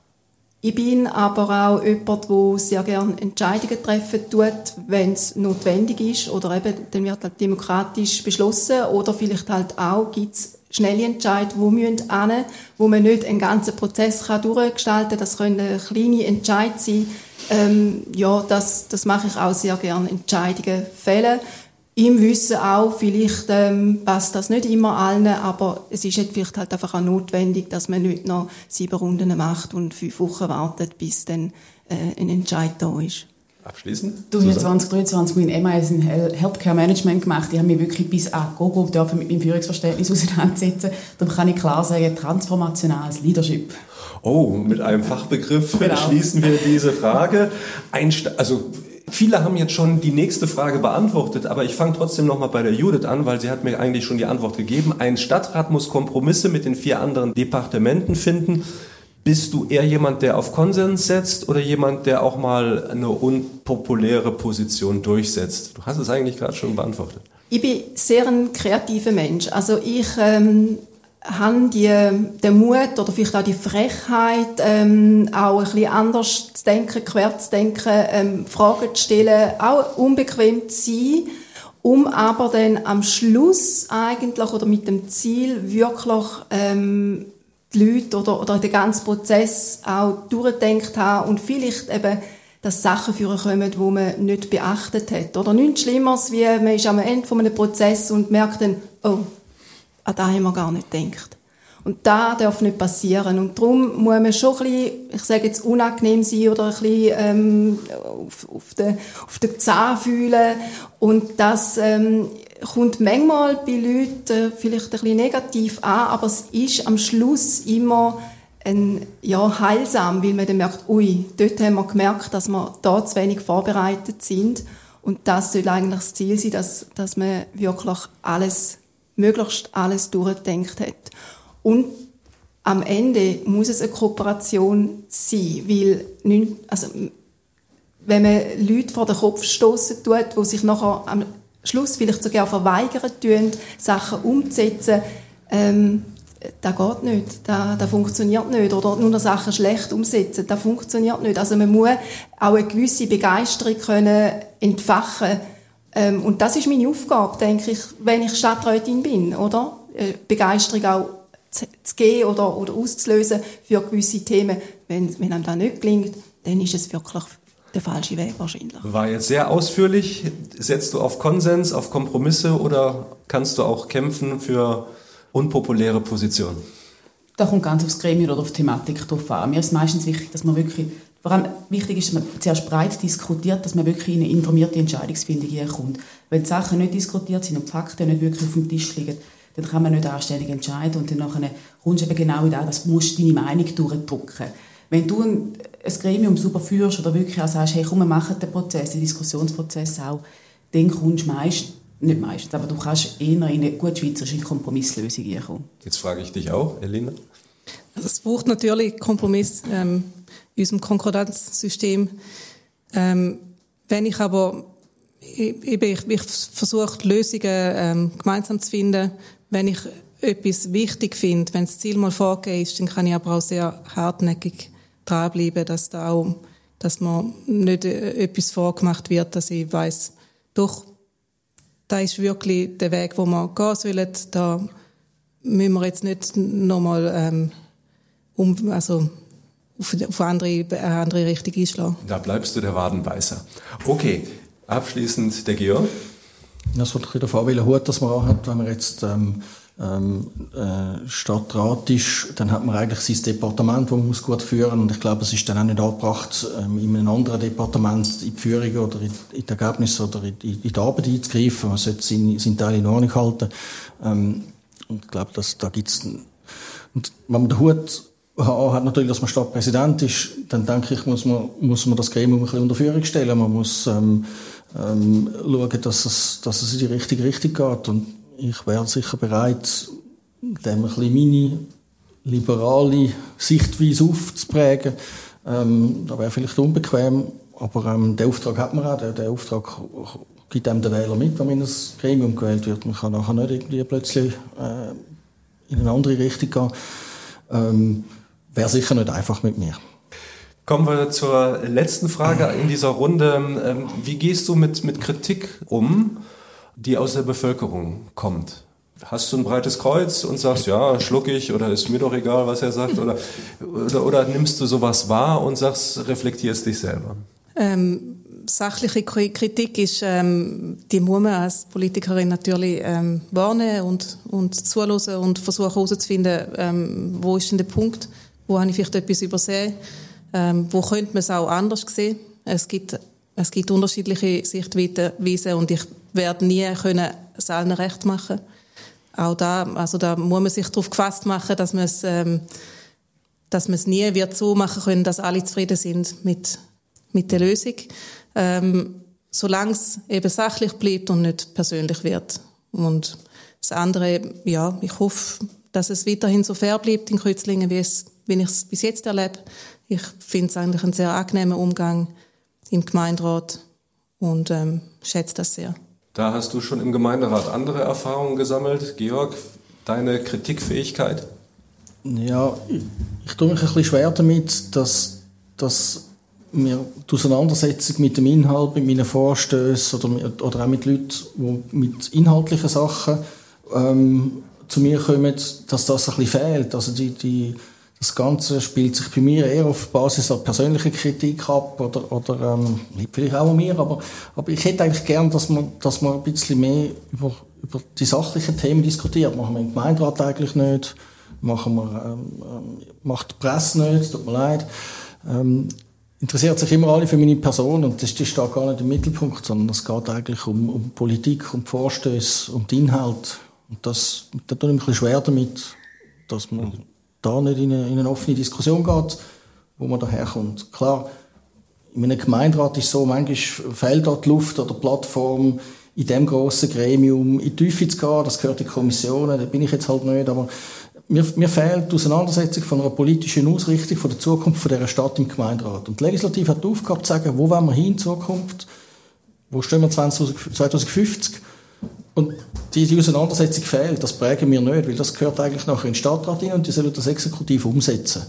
Ich bin aber auch jemand, der sehr gerne Entscheidungen treffen tut, wenn es notwendig ist oder eben, dann wird halt demokratisch beschlossen oder vielleicht halt auch gibt es schnelle Entscheidungen, wo müssen hin, wo man nicht einen ganzen Prozess kann durchgestalten kann. Das können kleine Entscheidungen sein. Ähm, ja, das, das mache ich auch sehr gerne, Entscheidungen fällen. Im Wissen auch, vielleicht ähm, passt das nicht immer allen, aber es ist vielleicht halt einfach auch notwendig, dass man nicht noch sieben Runden macht und fünf Wochen wartet, bis dann äh, ein Entscheid da ist. Abschließend? Du hast zwanzig dreiundzwanzig mein M I S in Healthcare Management gemacht. Ich habe mich wirklich bis an Gogo dürfen mit meinem Führungsverständnis auseinandersetzen. Darum kann ich klar sagen, transformationales Leadership. Oh, mit einem Fachbegriff genau. Schließen wir diese Frage. Ein Sta- also viele haben jetzt schon die nächste Frage beantwortet, aber ich fange trotzdem noch mal bei der Judith an, weil sie hat mir eigentlich schon die Antwort gegeben. Ein Stadtrat muss Kompromisse mit den vier anderen Departementen finden. Bist du eher jemand, der auf Konsens setzt oder jemand, der auch mal eine unpopuläre Position durchsetzt? Du hast es eigentlich gerade schon beantwortet. Ich bin sehr ein kreativer Mensch. Also ich ähm, habe die, den Mut oder vielleicht auch die Frechheit, ähm, auch ein bisschen anders zu denken, quer zu denken, ähm, Fragen zu stellen, auch unbequem zu sein. um aber dann am Schluss eigentlich oder mit dem Ziel wirklich ähm, die Leute oder, oder den ganzen Prozess auch durchgedacht haben und vielleicht eben, dass Sachen vorkommen, die man nicht beachtet hat. Oder nichts Schlimmeres, wie man ist am Ende von einem Prozess und merkt dann, oh, an das haben wir gar nicht gedacht. Und das darf nicht passieren. Und darum muss man schon ein bisschen, ich sage jetzt, unangenehm sein oder ein bisschen ähm, auf, auf, den, auf den Zahn fühlen. Und das ähm, kommt manchmal bei Leuten vielleicht ein bisschen negativ an, aber es ist am Schluss immer ein, ja, heilsam, weil man dann merkt, ui, dort haben wir gemerkt, dass wir da zu wenig vorbereitet sind. Und das soll eigentlich das Ziel sein, dass, dass man wirklich alles, möglichst alles durchgedacht hat. Und am Ende muss es eine Kooperation sein, weil nicht, also, wenn man Leute vor den Kopf stossen tut, die sich nachher am Schluss vielleicht sogar verweigern tun, Sachen umzusetzen, ähm, das geht nicht, das, das funktioniert nicht. Oder nur noch Sachen schlecht umsetzen, das funktioniert nicht. Also man muss auch eine gewisse Begeisterung können entfachen. Ähm, und das ist meine Aufgabe, denke ich, wenn ich Stadträtin bin, oder? Begeisterung auch zu, zu geben oder, oder auszulösen für gewisse Themen. Wenn, wenn einem das nicht gelingt, dann ist es wirklich der falsche Weg wahrscheinlich. War jetzt sehr ausführlich. Setzt du auf Konsens, auf Kompromisse oder kannst du auch kämpfen für unpopuläre Positionen? Da kommt ganz aufs Gremium oder auf die Thematik drauf an. Mir ist meistens wichtig, dass man wirklich, vor allem wichtig ist, dass man zuerst breit diskutiert, dass man wirklich in eine informierte Entscheidungsfindung kommt. Wenn die Sachen nicht diskutiert sind und die Fakten nicht wirklich auf dem Tisch liegen, dann kann man nicht anständig entscheiden und dann nachher kommst du eben genau in das, dass du musst deine Meinung durchdrücken. Wenn du ein, ein Gremium super führst oder wirklich auch sagst, hey, komm, wir machen den Prozess, den Diskussionsprozess auch, dann kommst du meist, nicht meistens, aber du kannst eher in eine gut schweizerische Kompromisslösung kommen. Jetzt frage ich dich auch, Elina. Also es braucht natürlich Kompromiss ähm, in unserem Konkordanzsystem. Ähm, wenn ich aber, ich, ich, ich versuche Lösungen ähm, gemeinsam zu finden, wenn ich etwas wichtig finde, wenn das Ziel mal vorgegeben ist, dann kann ich aber auch sehr hartnäckig dranbleiben, dass da auch, dass mir nicht äh, etwas vorgemacht wird, dass ich weiss, doch, da ist wirklich der Weg, wo wir gehen sollen. Da müssen wir jetzt nicht nochmal ähm, um, also auf, auf eine andere, eine andere Richtung einschlagen. Da bleibst du der Wadenbeißer. Okay, abschließend der Georg. Das wird ein bisschen der Hut, dass man auch hat, wenn man jetzt ähm, ähm, äh, Stadtrat ist, dann hat man eigentlich sein Departement, das man muss gut führen muss. Und ich glaube, es ist dann auch nicht angebracht, ähm, in einem anderen Departement in die Führung oder in, in die Ergebnisse oder in, in die Arbeit einzugreifen. Man sollte seinen, seinen Teil in Ordnung halten. Ähm, und ich glaube, dass, da gibt's, und wenn man den Hut hat, natürlich, dass man Stadtpräsident ist, dann denke ich, muss man, muss man das Gremium ein bisschen unter Führung stellen. Man muss ähm, ähm, schauen, dass es, dass es in die richtige Richtung geht. Und ich wäre sicher bereit, dem ein bisschen meine liberale Sichtweise aufzuprägen. Ähm, das wäre vielleicht unbequem, aber ähm, den Auftrag hat man auch. Der, der Auftrag gibt einem der Wähler mit, wenn man in ein Gremium gewählt wird. Man kann nachher nicht irgendwie plötzlich äh, in eine andere Richtung gehen. Ähm, wäre sicher nicht einfach mit mir. Kommen wir zur letzten Frage in dieser Runde. Wie gehst du mit, mit Kritik um, die aus der Bevölkerung kommt? Hast du ein breites Kreuz und sagst, ja, schluck ich oder ist mir doch egal, was er sagt? Oder, oder, oder nimmst du sowas wahr und sagst, reflektierst dich selber? Ähm, sachliche Kritik ist, ähm, die muss man als Politikerin natürlich ähm, wahrnehmen und, und zuhören und versuchen herauszufinden, ähm, wo ist denn der Punkt, wo habe ich vielleicht etwas übersehen, ähm, wo könnte man es auch anders sehen. Es gibt, es gibt unterschiedliche Sichtweisen und ich werde nie können es allen recht machen. Auch da, also da muss man sich darauf gefasst machen, dass man es, ähm, dass man es nie wird so machen können, dass alle zufrieden sind mit, mit der Lösung. Ähm, solange es eben sachlich bleibt und nicht persönlich wird. Und das andere, ja, ich hoffe, dass es weiterhin so fair bleibt in Kreuzlingen, wie, es, wie ich es bis jetzt erlebe. Ich finde es eigentlich einen sehr angenehmen Umgang im Gemeinderat und ähm, schätze das sehr. Da hast du schon im Gemeinderat andere Erfahrungen gesammelt. Georg, deine Kritikfähigkeit? Ja, ich, ich tue mich ein bisschen schwer damit, dass, dass mir die Auseinandersetzung mit dem Inhalt, mit meinen Vorstößen oder, oder auch mit Leuten, die mit inhaltlichen Sachen ähm, zu mir kommen, dass das ein bisschen fehlt. Also die, die, das Ganze spielt sich bei mir eher auf Basis der persönlichen Kritik ab oder, oder ähm, vielleicht auch an mir, aber, aber ich hätte eigentlich gern, dass man, dass man ein bisschen mehr über, über die sachlichen Themen diskutiert. Machen wir im Gemeinderat eigentlich nicht, machen wir, ähm, macht die Presse nicht, tut mir leid. Ähm, interessiert sich immer alle für meine Person und das steht gar nicht im Mittelpunkt, sondern es geht eigentlich um, um Politik, um Vorstöße, um den Inhalt. Und das, da tue ich mich ein bisschen schwer damit, dass man da nicht in eine, in eine offene Diskussion geht, wo man daherkommt. Klar, in einem Gemeinderat ist es so, manchmal fehlt da die Luft oder die Plattform, in diesem grossen Gremium in die Tiefe zu gehen, das gehört in die Kommissionen, da bin ich jetzt halt nicht, aber Mir, mir fehlt die Auseinandersetzung von einer politischen Ausrichtung von der Zukunft von dieser Stadt im Gemeinderat. Und die Legislative hat die Aufgabe zu sagen, wo wollen wir hin in Zukunft, wo stehen wir zwanzig fünfzig. Und die, die Auseinandersetzung fehlt, das prägen wir nicht, weil das gehört eigentlich nachher in den Stadtrat hin und die sollen das exekutiv umsetzen.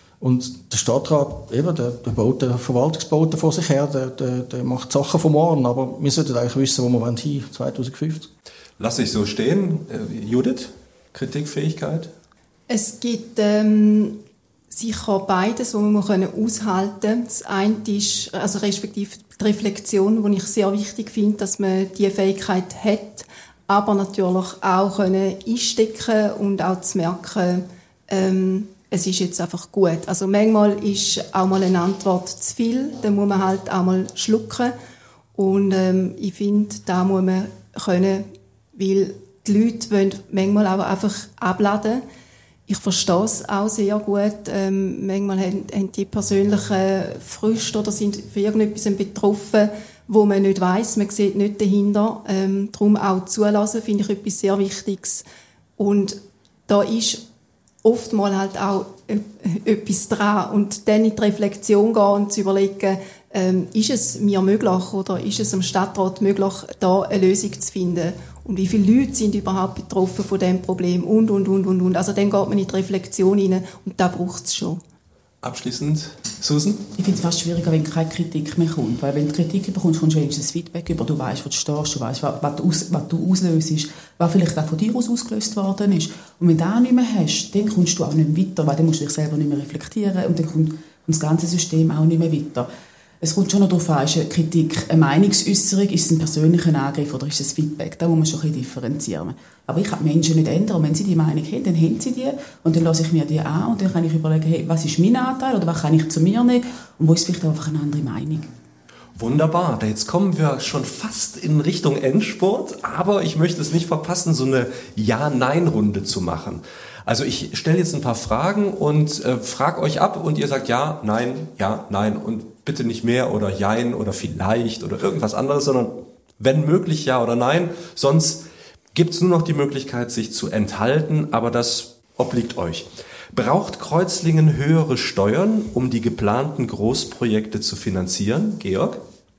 Und der Stadtrat, eben, der, der baut den Verwaltungsbauten vor sich her, der, der, der macht Sachen vom morgen, aber wir sollten eigentlich wissen, wo wir hin zwanzig fünfzig. Lass ich so stehen. Äh, Judith, Kritikfähigkeit? Es gibt ähm, sicher beides, was man aushalten kann. Das eine ist, also respektive die Reflexion, die ich sehr wichtig finde, dass man diese Fähigkeit hat, aber natürlich auch können einstecken und auch zu merken, ähm, es ist jetzt einfach gut. Also manchmal ist auch mal eine Antwort zu viel, dann muss man halt auch mal schlucken. Und ähm, ich finde, da muss man können, weil die Leute wollen manchmal auch einfach abladen. Ich verstehe es auch sehr gut. Ähm, manchmal haben, haben die persönlichen Früchte oder sind für irgendetwas betroffen, wo man nicht weiss, man sieht nicht dahinter. Ähm, darum auch zulassen, finde ich etwas sehr Wichtiges. Und da ist oftmals halt auch etwas dran. Und dann in die Reflexion gehen und zu überlegen, ähm, ist es mir möglich oder ist es am Stadtrat möglich, da eine Lösung zu finden? Und wie viele Leute sind überhaupt betroffen von diesem Problem? Und, und, und, und, und. Also dann geht man in die Reflexion rein und da braucht es schon. Abschließend, Susan? Ich finde es fast schwieriger, wenn keine Kritik mehr kommt. Weil wenn du Kritik bekommst, kommst du wenigstens Feedback über. Du weißt, wo du stehst, du weißt, was, was, du aus, was du auslöst, was vielleicht auch von dir aus ausgelöst worden ist. Und wenn du das nicht mehr hast, dann kommst du auch nicht mehr weiter, weil dann musst du dich selber nicht mehr reflektieren und dann kommt das ganze System auch nicht mehr weiter. Es kommt schon noch darauf an, ist eine Kritik eine Meinungsäußerung, ist es ein persönlicher Angriff oder ist es Feedback? Da muss man schon ein bisschen differenzieren. Aber ich kann Menschen nicht ändern. Und wenn sie die Meinung haben, dann haben sie die und dann lasse ich mir die an und dann kann ich überlegen, hey, was ist mein Anteil oder was kann ich zu mir nehmen und wo ist vielleicht einfach eine andere Meinung. Wunderbar, jetzt kommen wir schon fast in Richtung Endspurt, aber ich möchte es nicht verpassen, so eine Ja-Nein-Runde zu machen. Also ich stelle jetzt ein paar Fragen und äh, frage euch ab und ihr sagt ja, nein, ja, nein und bitte nicht mehr oder jein oder vielleicht oder irgendwas anderes, sondern wenn möglich ja oder nein. Sonst gibt es nur noch die Möglichkeit, sich zu enthalten, aber das obliegt euch. Braucht Kreuzlingen höhere Steuern, um die geplanten Großprojekte zu finanzieren? Georg?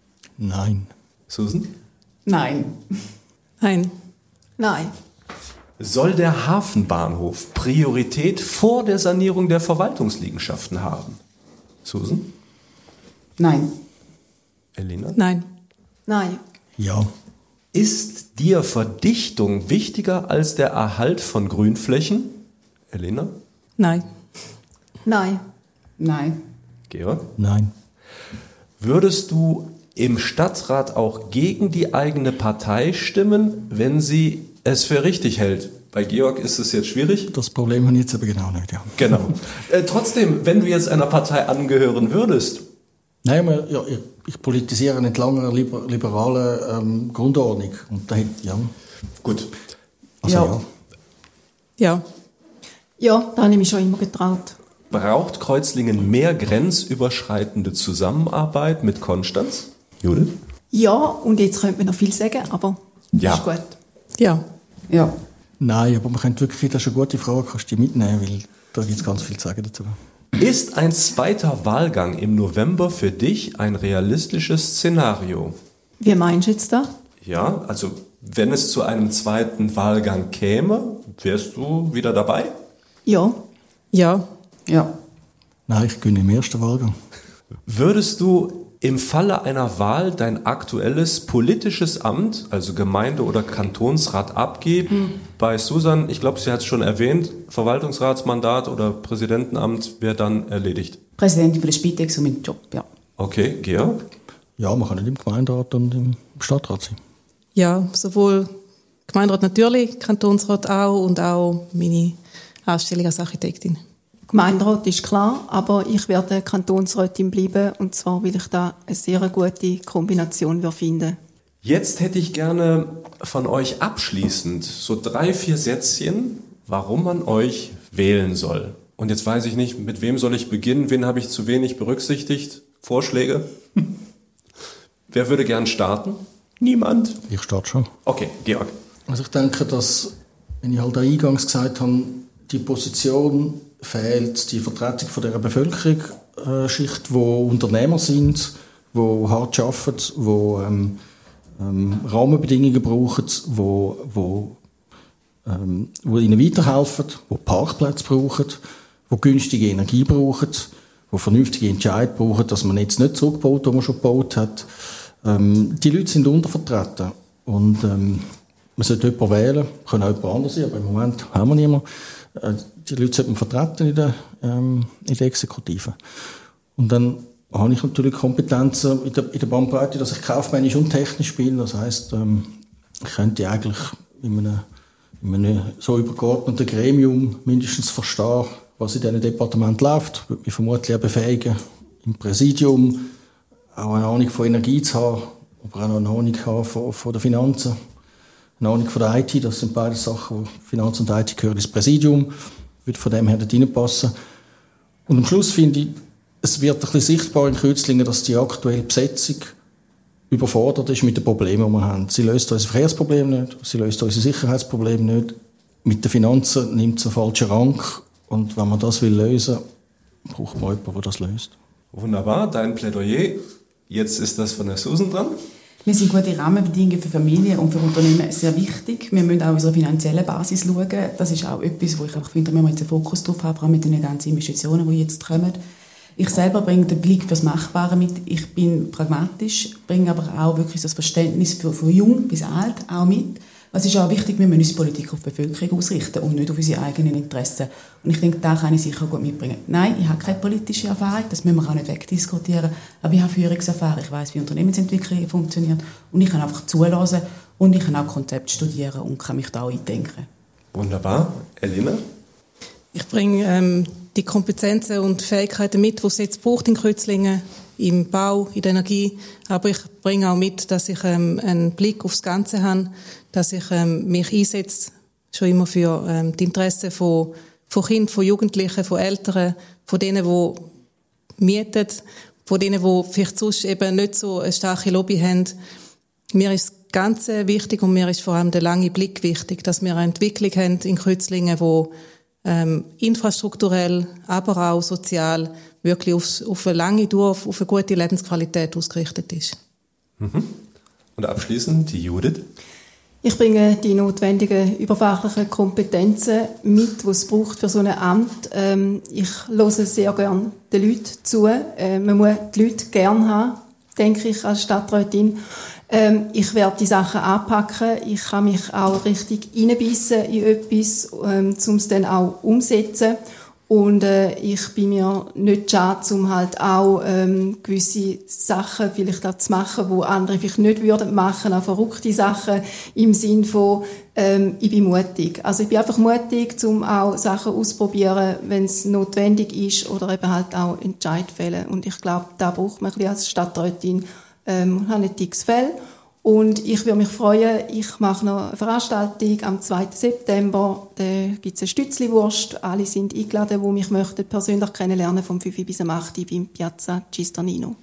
Nein. Susan? Nein. Nein. Nein. Soll der Hafenbahnhof Priorität vor der Sanierung der Verwaltungsliegenschaften haben? Susan? Nein. Elena? Nein. Nein. Ja. Ist dir Verdichtung wichtiger als der Erhalt von Grünflächen? Elena? Nein. Nein. Nein. Georg? Nein. Würdest du im Stadtrat auch gegen die eigene Partei stimmen, wenn sie es für richtig hält? Bei Georg ist es jetzt schwierig. Das Problem habe ich jetzt aber genau nicht, ja. Genau. Äh, trotzdem, wenn du jetzt einer Partei angehören würdest. Nein, aber, ja, ich, ich politisiere entlang einer liber, liberalen ähm, Grundordnung. Und da, ja. Gut. Also, Ja. ja. Ja. Ja, da habe ich mich schon immer getraut. Braucht Kreuzlingen mehr grenzüberschreitende Zusammenarbeit mit Konstanz? Judith? Ja, und jetzt könnte man noch viel sagen, aber Ja. ist gut. Ja. Ja. Nein, aber man könnte wirklich, das ist eine gute Frage, kannst du die mitnehmen, weil da gibt es ganz viel zu sagen dazu. Ist ein zweiter Wahlgang im November für dich ein realistisches Szenario? Wie meinst du jetzt da? Ja, also wenn es zu einem zweiten Wahlgang käme, wärst du wieder dabei? Ja. Ja. Ja. Nein, ich gönne im ersten Wahlgang. Würdest du im Falle einer Wahl dein aktuelles politisches Amt, also Gemeinde- oder Kantonsrat, abgeben? Hm. Bei Susan, ich glaube, sie hat es schon erwähnt, Verwaltungsratsmandat oder Präsidentenamt wäre dann erledigt. Präsidentin für den Spitex und mein Job, ja. Okay, Georg? Ja, man kann nicht im Gemeinderat und im Stadtrat sein. Ja, sowohl Gemeinderat natürlich, Kantonsrat auch und auch meine Anstellung als Architektin. Gemeinderat ist klar, aber ich werde Kantonsrätin bleiben, und zwar, weil ich da eine sehr gute Kombination finde. Jetzt hätte ich gerne von euch abschließend so drei, vier Sätzchen, warum man euch wählen soll. Und jetzt weiß ich nicht, mit wem soll ich beginnen, wen habe ich zu wenig berücksichtigt? Vorschläge? Wer würde gern starten? Niemand? Ich starte schon. Okay, Georg. Also ich denke, dass, wenn ich halt eingangs gesagt habe, die Position fehlt, die Vertretung von dieser Bevölkerungsschicht, die Unternehmer sind, die hart arbeiten, die ähm, ähm, Rahmenbedingungen brauchen, die wo, wo, ähm, wo ihnen weiterhelfen, die Parkplätze brauchen, die günstige Energie brauchen, die vernünftige Entscheidungen brauchen, dass man jetzt nicht zurückbaut, was man schon gebaut hat. Ähm, die Leute sind untervertreten und ähm, man sollte jemanden wählen, kann auch jemand anderes sein, aber im Moment haben wir niemanden. Die Leute sollten vertreten in der, ähm, in der Exekutive. Und dann habe ich natürlich Kompetenzen in der, in der Bandbreite, dass ich kaufmännisch und technisch bin. Das heisst, ähm, ich könnte eigentlich in einem, in einem so übergeordneten Gremium mindestens verstehen, was in diesem Departement läuft. Ich würde mich vermutlich auch befähigen, im Präsidium auch eine Ahnung von Energie zu haben, aber auch eine Ahnung haben von, von den Finanzen. Eine Ahnung von der I T, das sind beide Sachen, wo Finanz und I T gehören ins Präsidium, würde von dem her nicht reinpassen. Und am Schluss finde ich, es wird ein bisschen sichtbar in Kreuzlingen, dass die aktuelle Besetzung überfordert ist mit den Problemen, die wir haben. Sie löst unser Verkehrsproblem nicht, sie löst unser Sicherheitsproblem nicht. Mit den Finanzen nimmt es einen falschen Rang. Und wenn man das will lösen, braucht man jemanden, der das löst. Wunderbar, dein Plädoyer. Jetzt ist das von der Susan dran. Wir sind gute Rahmenbedingungen für Familien und für Unternehmen sehr wichtig. Wir müssen auch unsere finanzielle Basis schauen. Das ist auch etwas, wo ich einfach finde, wir müssen jetzt einen Fokus drauf haben, vor allem mit den ganzen Investitionen, die jetzt kommen. Ich selber bringe den Blick fürs Machbare mit. Ich bin pragmatisch, bringe aber auch wirklich das Verständnis für, für jung bis alt auch mit. Es ist auch wichtig, wir müssen unsere Politik auf die Bevölkerung ausrichten und nicht auf unsere eigenen Interessen. Und ich denke, da kann ich sicher gut mitbringen. Nein, ich habe keine politische Erfahrung, das müssen wir auch nicht wegdiskutieren. Aber ich habe Führungserfahrung, ich weiss, wie Unternehmensentwicklung funktioniert. Und ich kann einfach zulassen und ich kann auch Konzepte studieren und kann mich da auch eindenken. Wunderbar. Elina? Ich bringe ähm, die Kompetenzen und Fähigkeiten mit, die es jetzt braucht in Kreuzlingen, im Bau, in der Energie. Aber ich bringe auch mit, dass ich ähm, einen Blick aufs Ganze habe, dass ich ähm, mich einsetze, schon immer für ähm, die Interessen von, von Kindern, von Jugendlichen, von Eltern, von denen, die mieten, von denen, die vielleicht sonst eben nicht so eine starke Lobby haben. Mir ist das Ganze wichtig und mir ist vor allem der lange Blick wichtig, dass wir eine Entwicklung haben in Kreuzlingen, die ähm, infrastrukturell, aber auch sozial wirklich aufs, auf eine lange Dauer, auf, auf eine gute Lebensqualität ausgerichtet ist. Mhm. Und abschließend die Judith. Ich bringe die notwendigen überfachlichen Kompetenzen mit, die es braucht für so ein Amt. Ähm, ich höre sehr gerne den Leuten zu. Äh, man muss die Leute gerne haben, denke ich, als Stadträtin. Ähm, ich werde die Sachen anpacken. Ich kann mich auch richtig reinbeissen in etwas, ähm, um es dann auch umzusetzen. Und äh, ich bin mir nicht schade, um halt auch ähm, gewisse Sachen vielleicht auch zu machen, die andere vielleicht nicht würden machen, auch verrückte Sachen im Sinn von ähm, ich bin mutig. Also ich bin einfach mutig, um auch Sachen auszuprobieren, wenn es notwendig ist oder eben halt auch Entscheid fällen. Und ich glaube, da braucht man ein bisschen als Stadträtin ähm, ein dickes Fell. Und ich würde mich freuen, ich mache noch eine Veranstaltung am zweiten September. Da gibt es eine Stützliwurst. Alle sind eingeladen, die mich möchten persönlich kennenlernen, vom fünf bis um acht beim Piazza Cisternino.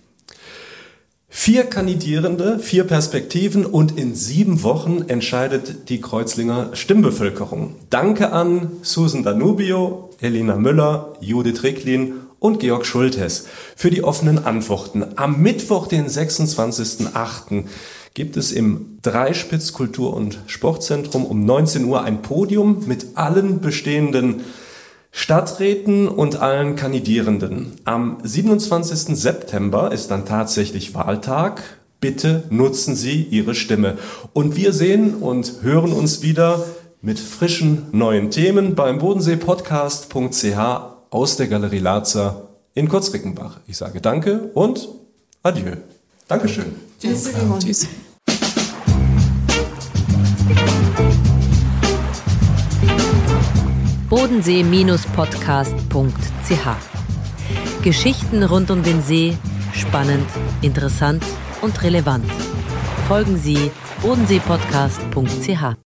Vier Kandidierende, vier Perspektiven und in sieben Wochen entscheidet die Kreuzlinger Stimmbevölkerung. Danke an Susan Danubio, Elina Müller, Judith Ricklin und Georg Schultes für die offenen Antworten. Am Mittwoch, den sechsundzwanzigsten achten gibt es im Dreispitz Kultur- und Sportzentrum um neunzehn Uhr ein Podium mit allen bestehenden Stadträten und allen Kandidierenden. Am siebenundzwanzigsten September ist dann tatsächlich Wahltag. Bitte nutzen Sie Ihre Stimme. Und wir sehen und hören uns wieder mit frischen neuen Themen beim bodensee podcast punkt c h aus der Galerie Lazer in Kurzrickenbach. Ich sage danke und adieu. Dankeschön. Tschüss. Tschüss. bodensee podcast punkt c h. Geschichten rund um den See, spannend, interessant und relevant. Folgen Sie bodensee podcast punkt c h.